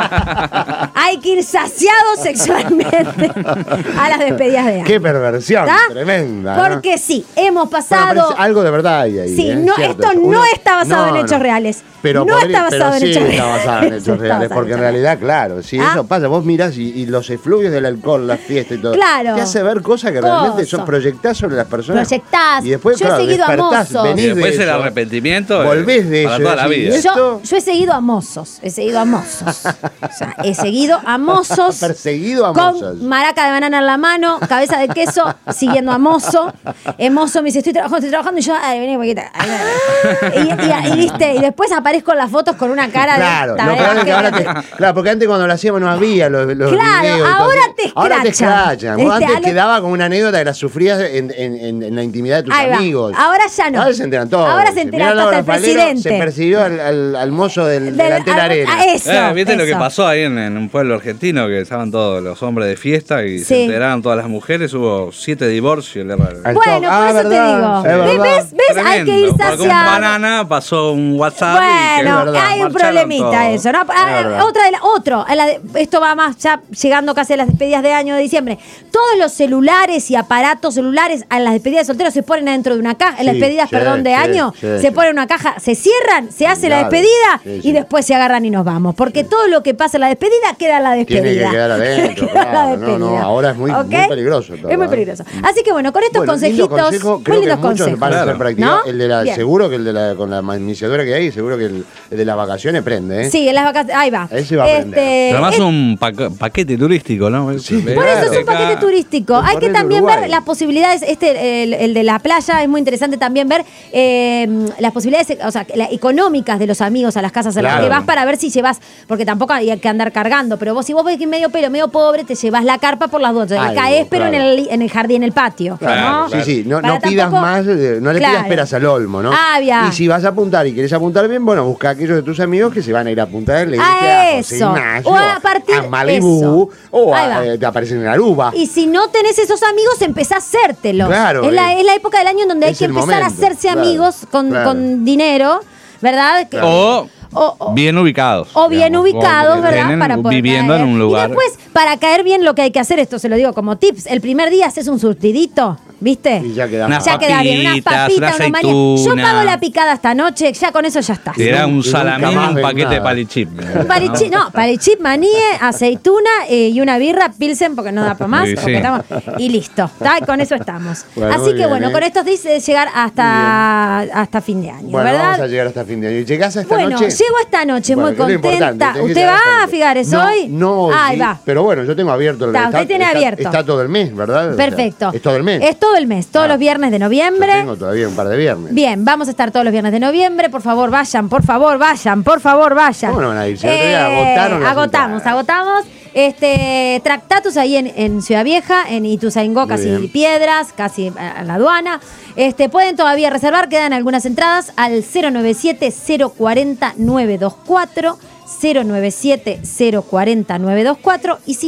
[SPEAKER 5] hay que ir saciados sexualmente a las despedidas de año.
[SPEAKER 4] Qué perversión,
[SPEAKER 5] ¿Está?
[SPEAKER 4] tremenda. ¿no?
[SPEAKER 5] Porque sí, hemos
[SPEAKER 4] Bueno,
[SPEAKER 5] pasado...
[SPEAKER 4] pero algo de verdad hay ahí.
[SPEAKER 5] Sí,
[SPEAKER 4] ¿eh?
[SPEAKER 5] no,
[SPEAKER 4] Cierto
[SPEAKER 5] esto
[SPEAKER 4] eso.
[SPEAKER 5] no
[SPEAKER 4] Uno-
[SPEAKER 5] está basado
[SPEAKER 4] no,
[SPEAKER 5] en hechos
[SPEAKER 4] no.
[SPEAKER 5] reales.
[SPEAKER 4] Pero
[SPEAKER 5] no
[SPEAKER 4] podría-
[SPEAKER 5] está basado
[SPEAKER 4] pero
[SPEAKER 5] en
[SPEAKER 4] sí
[SPEAKER 5] hechos
[SPEAKER 4] está
[SPEAKER 5] reales.
[SPEAKER 4] basado en hechos
[SPEAKER 5] Está
[SPEAKER 4] reales.
[SPEAKER 5] basado en
[SPEAKER 4] Porque en
[SPEAKER 5] hechos
[SPEAKER 4] realidad, claro, si
[SPEAKER 5] ¿Ah?
[SPEAKER 4] eso pasa, vos mirás y, y los efluvios del alcohol, la fiesta y todo,
[SPEAKER 5] Claro.
[SPEAKER 4] te hace ver cosas que realmente
[SPEAKER 5] Coso.
[SPEAKER 4] son proyectás sobre las personas.
[SPEAKER 5] Proyectás.
[SPEAKER 4] Y después,
[SPEAKER 5] Yo he
[SPEAKER 4] claro,
[SPEAKER 5] seguido a
[SPEAKER 4] despertás,
[SPEAKER 5] mozos.
[SPEAKER 4] venís
[SPEAKER 6] Y después
[SPEAKER 4] de
[SPEAKER 6] el
[SPEAKER 4] eso,
[SPEAKER 6] arrepentimiento. eh,
[SPEAKER 4] volvés de
[SPEAKER 6] para
[SPEAKER 4] eso,
[SPEAKER 6] toda la
[SPEAKER 4] decís,
[SPEAKER 6] vida.
[SPEAKER 4] ¿y
[SPEAKER 5] Yo,
[SPEAKER 4] esto?
[SPEAKER 5] yo he seguido a mozos, he seguido a mozos. O sea, he seguido a mozos.
[SPEAKER 4] Perseguido a
[SPEAKER 5] con
[SPEAKER 4] mozos.
[SPEAKER 5] maraca de banana en la mano, cabeza de queso, siguiendo a mozo. El mozo me dice, estoy trabajando, estoy trabajando, y yo, ay, vení, poquita. Ay, vení, vení. Y, y, y, viste, y después aparezco en las fotos con una cara
[SPEAKER 4] Claro,
[SPEAKER 5] de.
[SPEAKER 4] lo peor es que ahora te- claro, porque antes cuando lo hacíamos no había los, los
[SPEAKER 5] Claro,
[SPEAKER 4] videos. y todo
[SPEAKER 5] ahora
[SPEAKER 4] eso.
[SPEAKER 5] te
[SPEAKER 4] Ahora te
[SPEAKER 5] escrachan.
[SPEAKER 4] escrachan. Vos
[SPEAKER 5] Este,
[SPEAKER 4] antes
[SPEAKER 5] a lo-
[SPEAKER 4] quedaba como una anécdota que la sufrías en, en- en- en la intimidad de tus
[SPEAKER 5] Ahí va.
[SPEAKER 4] amigos.
[SPEAKER 5] Ahora ya no.
[SPEAKER 4] Ahora se enteran todos.
[SPEAKER 5] Ahora se entera
[SPEAKER 4] Mirá,
[SPEAKER 5] hasta
[SPEAKER 4] Laura
[SPEAKER 5] el
[SPEAKER 4] Falero
[SPEAKER 5] presidente.
[SPEAKER 4] Se persiguió al, al- al mozo del,
[SPEAKER 5] Del-
[SPEAKER 4] delantero
[SPEAKER 5] a-
[SPEAKER 4] arena.
[SPEAKER 5] a eso,
[SPEAKER 6] Eh, ¿Viste lo que
[SPEAKER 5] eso.
[SPEAKER 6] pasó ahí en, en un pueblo argentino? Que estaban todos los hombres de fiesta y
[SPEAKER 5] Sí.
[SPEAKER 6] se enteraron todas las mujeres. Hubo siete divorcios. le-
[SPEAKER 4] Al
[SPEAKER 5] Bueno,
[SPEAKER 4] toque.
[SPEAKER 5] por
[SPEAKER 4] Ah,
[SPEAKER 5] eso te
[SPEAKER 4] verdad,
[SPEAKER 5] digo.
[SPEAKER 4] es
[SPEAKER 5] ¿Ves?
[SPEAKER 4] verdad.
[SPEAKER 5] ¿Ves? ¿Ves? Hay que ir
[SPEAKER 6] Tremendo, porque un
[SPEAKER 5] saciado.
[SPEAKER 6] banana pasó un WhatsApp. y
[SPEAKER 5] Bueno,
[SPEAKER 6] que
[SPEAKER 4] verdad.
[SPEAKER 5] hay un
[SPEAKER 6] marcharon
[SPEAKER 5] problemita
[SPEAKER 6] todos.
[SPEAKER 5] eso, ¿no? Ah,
[SPEAKER 4] verdad.
[SPEAKER 5] otra de la, otro, a la de- esto va más ya llegando casi a las despedidas de año de diciembre. Todos los celulares y aparatos celulares a las despedidas de solteros se ponen adentro de una caja, en las
[SPEAKER 4] Sí,
[SPEAKER 5] despedidas,
[SPEAKER 4] sí,
[SPEAKER 5] perdón, de
[SPEAKER 4] sí,
[SPEAKER 5] año,
[SPEAKER 4] sí,
[SPEAKER 5] se
[SPEAKER 4] sí.
[SPEAKER 5] pone en una caja, se cierran, se hace la
[SPEAKER 4] Claro,
[SPEAKER 5] despedida
[SPEAKER 4] sí, sí.
[SPEAKER 5] y después se agarran y nos vamos. Porque todo lo que pasa en la despedida queda en la despedida.
[SPEAKER 4] Tiene que quedar adentro,
[SPEAKER 5] Queda en la
[SPEAKER 4] claro. No, no,
[SPEAKER 5] despedida.
[SPEAKER 4] ahora es muy-
[SPEAKER 5] ¿Ok?
[SPEAKER 4] muy peligroso todo,
[SPEAKER 5] Es muy
[SPEAKER 4] ¿eh?
[SPEAKER 5] peligroso. Así que bueno, con estos
[SPEAKER 4] Bueno, lindo
[SPEAKER 5] consejitos,
[SPEAKER 4] consejo,
[SPEAKER 5] muy
[SPEAKER 4] creo que
[SPEAKER 5] lindos
[SPEAKER 4] muchos
[SPEAKER 5] consejos.
[SPEAKER 4] van a hacer
[SPEAKER 6] Claro.
[SPEAKER 4] práctica.
[SPEAKER 5] ¿No?
[SPEAKER 4] El de la,
[SPEAKER 5] Bien.
[SPEAKER 4] seguro que el de la, con la iniciadora que hay, seguro que el, el de las vacaciones prende, ¿eh?
[SPEAKER 5] Sí, en las vacaciones. Ahí va.
[SPEAKER 4] Ese va a aprender.
[SPEAKER 6] Pero además
[SPEAKER 5] es-
[SPEAKER 6] un paque- paquete turístico, ¿no?
[SPEAKER 4] Sí,
[SPEAKER 6] Ve-
[SPEAKER 5] Por eso es un
[SPEAKER 6] acá.
[SPEAKER 5] paquete turístico.
[SPEAKER 4] El
[SPEAKER 5] Hay que
[SPEAKER 4] Correo de
[SPEAKER 5] también
[SPEAKER 4] Uruguay.
[SPEAKER 5] ver las posibilidades. Este, el, el de la playa, es muy interesante también ver eh, las posibilidades, o sea, la- económicas de los amigos a las casas a las
[SPEAKER 4] Claro.
[SPEAKER 5] que vas para ver si llevas, porque tampoco hay que andar cargando. Pero vos, si vos ves que es medio pelo, medio pobre, te llevas la carpa por las dos. Entonces,
[SPEAKER 4] Algo,
[SPEAKER 5] caes, pero
[SPEAKER 4] claro.
[SPEAKER 5] en el, en el jardín, en el patio.
[SPEAKER 6] Claro,
[SPEAKER 5] ¿no?
[SPEAKER 4] Sí, sí, no,
[SPEAKER 5] Para
[SPEAKER 4] no pidas
[SPEAKER 5] tampoco-
[SPEAKER 4] más, eh, no le
[SPEAKER 5] Claro.
[SPEAKER 4] pidas peras al olmo, ¿no?
[SPEAKER 5] Ah, bien.
[SPEAKER 4] Y si vas a apuntar y querés apuntar bien, bueno, busca a aquellos de tus amigos que se van a ir a apuntar, le
[SPEAKER 5] A
[SPEAKER 4] dices a José
[SPEAKER 5] eso.
[SPEAKER 4] Ignacio,
[SPEAKER 5] O a partir-
[SPEAKER 4] a Malibú,
[SPEAKER 5] eso.
[SPEAKER 4] o
[SPEAKER 5] Ahí
[SPEAKER 4] a,
[SPEAKER 5] va.
[SPEAKER 4] eh, te aparecen en Aruba.
[SPEAKER 5] Y si no tenés esos amigos, empezá a hacértelos.
[SPEAKER 4] Claro,
[SPEAKER 5] es, la,
[SPEAKER 4] eh.
[SPEAKER 5] es la época del año en donde hay
[SPEAKER 4] Es
[SPEAKER 5] que
[SPEAKER 4] el
[SPEAKER 5] empezar a
[SPEAKER 4] momento,
[SPEAKER 5] hacerse
[SPEAKER 4] claro,
[SPEAKER 5] amigos con,
[SPEAKER 4] claro.
[SPEAKER 5] con dinero, ¿verdad? Que-
[SPEAKER 6] O,
[SPEAKER 5] o- o-
[SPEAKER 6] bien ubicados.
[SPEAKER 5] o bien
[SPEAKER 6] digamos,
[SPEAKER 5] ubicados,
[SPEAKER 6] o
[SPEAKER 5] ¿verdad?
[SPEAKER 6] tienen-
[SPEAKER 5] Para poder
[SPEAKER 6] viviendo
[SPEAKER 5] caer.
[SPEAKER 6] en un lugar.
[SPEAKER 5] Y después, para caer bien, lo que hay que hacer, esto se lo digo como tips, el primer día haces un surtidito, ¿viste?
[SPEAKER 4] Y ya queda
[SPEAKER 6] Unas
[SPEAKER 5] Ya queda bien, unas
[SPEAKER 6] papitas,
[SPEAKER 5] papitas,
[SPEAKER 6] una
[SPEAKER 5] una maría. Yo
[SPEAKER 6] aceituna.
[SPEAKER 5] pago la picada esta noche, ya con eso ya está.
[SPEAKER 6] Te da
[SPEAKER 4] Y
[SPEAKER 6] un
[SPEAKER 4] nunca
[SPEAKER 6] salamín,
[SPEAKER 4] más
[SPEAKER 6] un
[SPEAKER 4] ves
[SPEAKER 6] paquete de
[SPEAKER 4] nada.
[SPEAKER 6] palichip.
[SPEAKER 5] Un palichi- no, palichip, maní, aceituna eh, y una birra, pilsen, porque no da para más.
[SPEAKER 6] Sí,
[SPEAKER 5] porque
[SPEAKER 6] sí.
[SPEAKER 5] estamos- y listo. ¿tá? Y con eso estamos.
[SPEAKER 4] Bueno,
[SPEAKER 5] Así
[SPEAKER 4] muy
[SPEAKER 5] que
[SPEAKER 4] bien,
[SPEAKER 5] bueno,
[SPEAKER 4] ¿eh?
[SPEAKER 5] con estos dice llegar hasta, hasta fin de año,
[SPEAKER 4] Bueno,
[SPEAKER 5] ¿verdad?
[SPEAKER 4] vamos a llegar hasta fin de año. ¿Y llegás a esta
[SPEAKER 5] Bueno,
[SPEAKER 4] noche?
[SPEAKER 5] llego esta noche
[SPEAKER 4] Bueno,
[SPEAKER 5] muy
[SPEAKER 4] que es lo importante,
[SPEAKER 5] contenta.
[SPEAKER 4] tenés que
[SPEAKER 5] ¿Usted
[SPEAKER 4] llegar
[SPEAKER 5] va
[SPEAKER 4] hasta
[SPEAKER 5] a
[SPEAKER 4] el-
[SPEAKER 5] Figares
[SPEAKER 4] no,
[SPEAKER 5] hoy?
[SPEAKER 4] No,
[SPEAKER 5] Ahí
[SPEAKER 4] sí,
[SPEAKER 5] va.
[SPEAKER 4] pero bueno, yo tengo abierto el
[SPEAKER 5] Está, usted tiene
[SPEAKER 4] está-
[SPEAKER 5] abierto.
[SPEAKER 4] Está todo el mes, ¿verdad? O sea,
[SPEAKER 5] Perfecto.
[SPEAKER 4] es todo el mes.
[SPEAKER 5] Es todo el mes, todos
[SPEAKER 4] Ah.
[SPEAKER 5] los viernes de
[SPEAKER 4] Yo
[SPEAKER 5] noviembre.
[SPEAKER 4] tengo todavía un par de viernes.
[SPEAKER 5] Bien, vamos a estar todos los viernes de noviembre. Por favor, vayan, por favor, vayan, por favor, vayan.
[SPEAKER 4] ¿Cómo no van a ir? Si el otro día agotaron las
[SPEAKER 5] agotamos,
[SPEAKER 4] entradas.
[SPEAKER 5] agotamos. Este, Tractatus ahí en, en Ciudad Vieja, en Ituzaingó,
[SPEAKER 4] Muy
[SPEAKER 5] casi
[SPEAKER 4] bien.
[SPEAKER 5] Piedras, casi a la aduana. Este, pueden todavía reservar, quedan algunas entradas al cero nueve siete, cero cuatro cero, nueve dos cuatro, cero nueve siete, cero cuatro cero, nueve dos cuatro, y si no,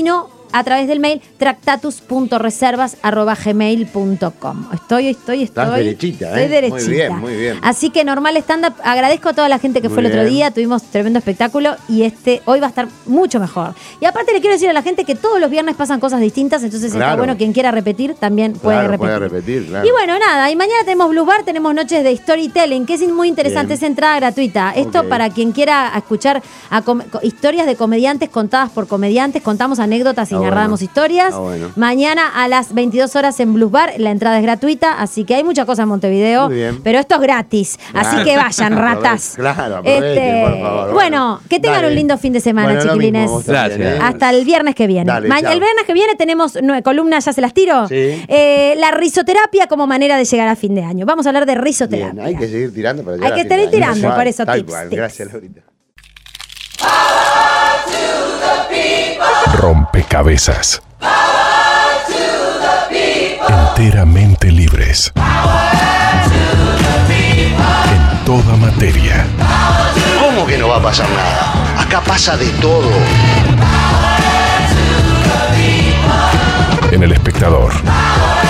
[SPEAKER 5] a través del mail tractatus punto reservas arroba gmail punto com. Estoy, estoy, estoy.
[SPEAKER 4] Estás derechita,
[SPEAKER 5] Estoy
[SPEAKER 4] ¿eh?
[SPEAKER 5] derechita.
[SPEAKER 4] Muy bien, muy bien.
[SPEAKER 5] Así que Normal Stand Up, agradezco a toda la gente que
[SPEAKER 4] Muy
[SPEAKER 5] fue el otro
[SPEAKER 4] bien.
[SPEAKER 5] día, tuvimos tremendo espectáculo y este hoy va a estar mucho mejor. Y aparte le quiero decir a la gente que todos los viernes pasan cosas distintas, entonces está
[SPEAKER 4] Claro.
[SPEAKER 5] bueno, quien quiera repetir también puede
[SPEAKER 4] Claro,
[SPEAKER 5] repetir.
[SPEAKER 4] puede repetir, claro.
[SPEAKER 5] Y bueno, nada, y mañana tenemos Blues Bar, tenemos noches de storytelling, que es muy interesante,
[SPEAKER 4] Bien.
[SPEAKER 5] es entrada gratuita. Esto
[SPEAKER 4] Ok.
[SPEAKER 5] para quien quiera escuchar a com- co- historias de comediantes contadas por comediantes, contamos anécdotas y
[SPEAKER 4] Ah,
[SPEAKER 5] narramos
[SPEAKER 4] bueno.
[SPEAKER 5] historias.
[SPEAKER 4] Ah, bueno.
[SPEAKER 5] Mañana a las veintidós horas en Blues Bar, la entrada es gratuita, así que hay mucha cosa en Montevideo,
[SPEAKER 4] Muy bien.
[SPEAKER 5] pero esto es gratis, así
[SPEAKER 4] Claro.
[SPEAKER 5] que vayan, ratas.
[SPEAKER 4] Claro, aprovechen, por favor.
[SPEAKER 5] Bueno, que tengan
[SPEAKER 4] Dale.
[SPEAKER 5] un lindo fin de semana,
[SPEAKER 4] Bueno, lo
[SPEAKER 5] chiquilines.
[SPEAKER 4] mismo, vos también,
[SPEAKER 6] Gracias.
[SPEAKER 4] ¿eh?
[SPEAKER 5] Hasta el viernes que viene.
[SPEAKER 4] Dale,
[SPEAKER 5] Ma-
[SPEAKER 4] chao.
[SPEAKER 5] el viernes que viene tenemos nueve columnas, ya se las tiro.
[SPEAKER 4] Sí.
[SPEAKER 5] Eh, la risoterapia como manera de llegar a fin de año. Vamos a hablar de risoterapia.
[SPEAKER 4] Bien, hay que seguir tirando para
[SPEAKER 5] Hay
[SPEAKER 4] llegar
[SPEAKER 5] que
[SPEAKER 4] a fin de
[SPEAKER 5] seguir
[SPEAKER 4] año.
[SPEAKER 5] tirando,
[SPEAKER 4] Tal
[SPEAKER 5] por eso
[SPEAKER 4] cual,
[SPEAKER 5] tips,
[SPEAKER 4] tal cual.
[SPEAKER 5] tips.
[SPEAKER 4] Gracias, Laurita.
[SPEAKER 1] Rompecabezas. Enteramente libres. En toda materia.
[SPEAKER 7] ¿Cómo que no va a pasar nada? Acá pasa de todo.
[SPEAKER 1] En El Espectador.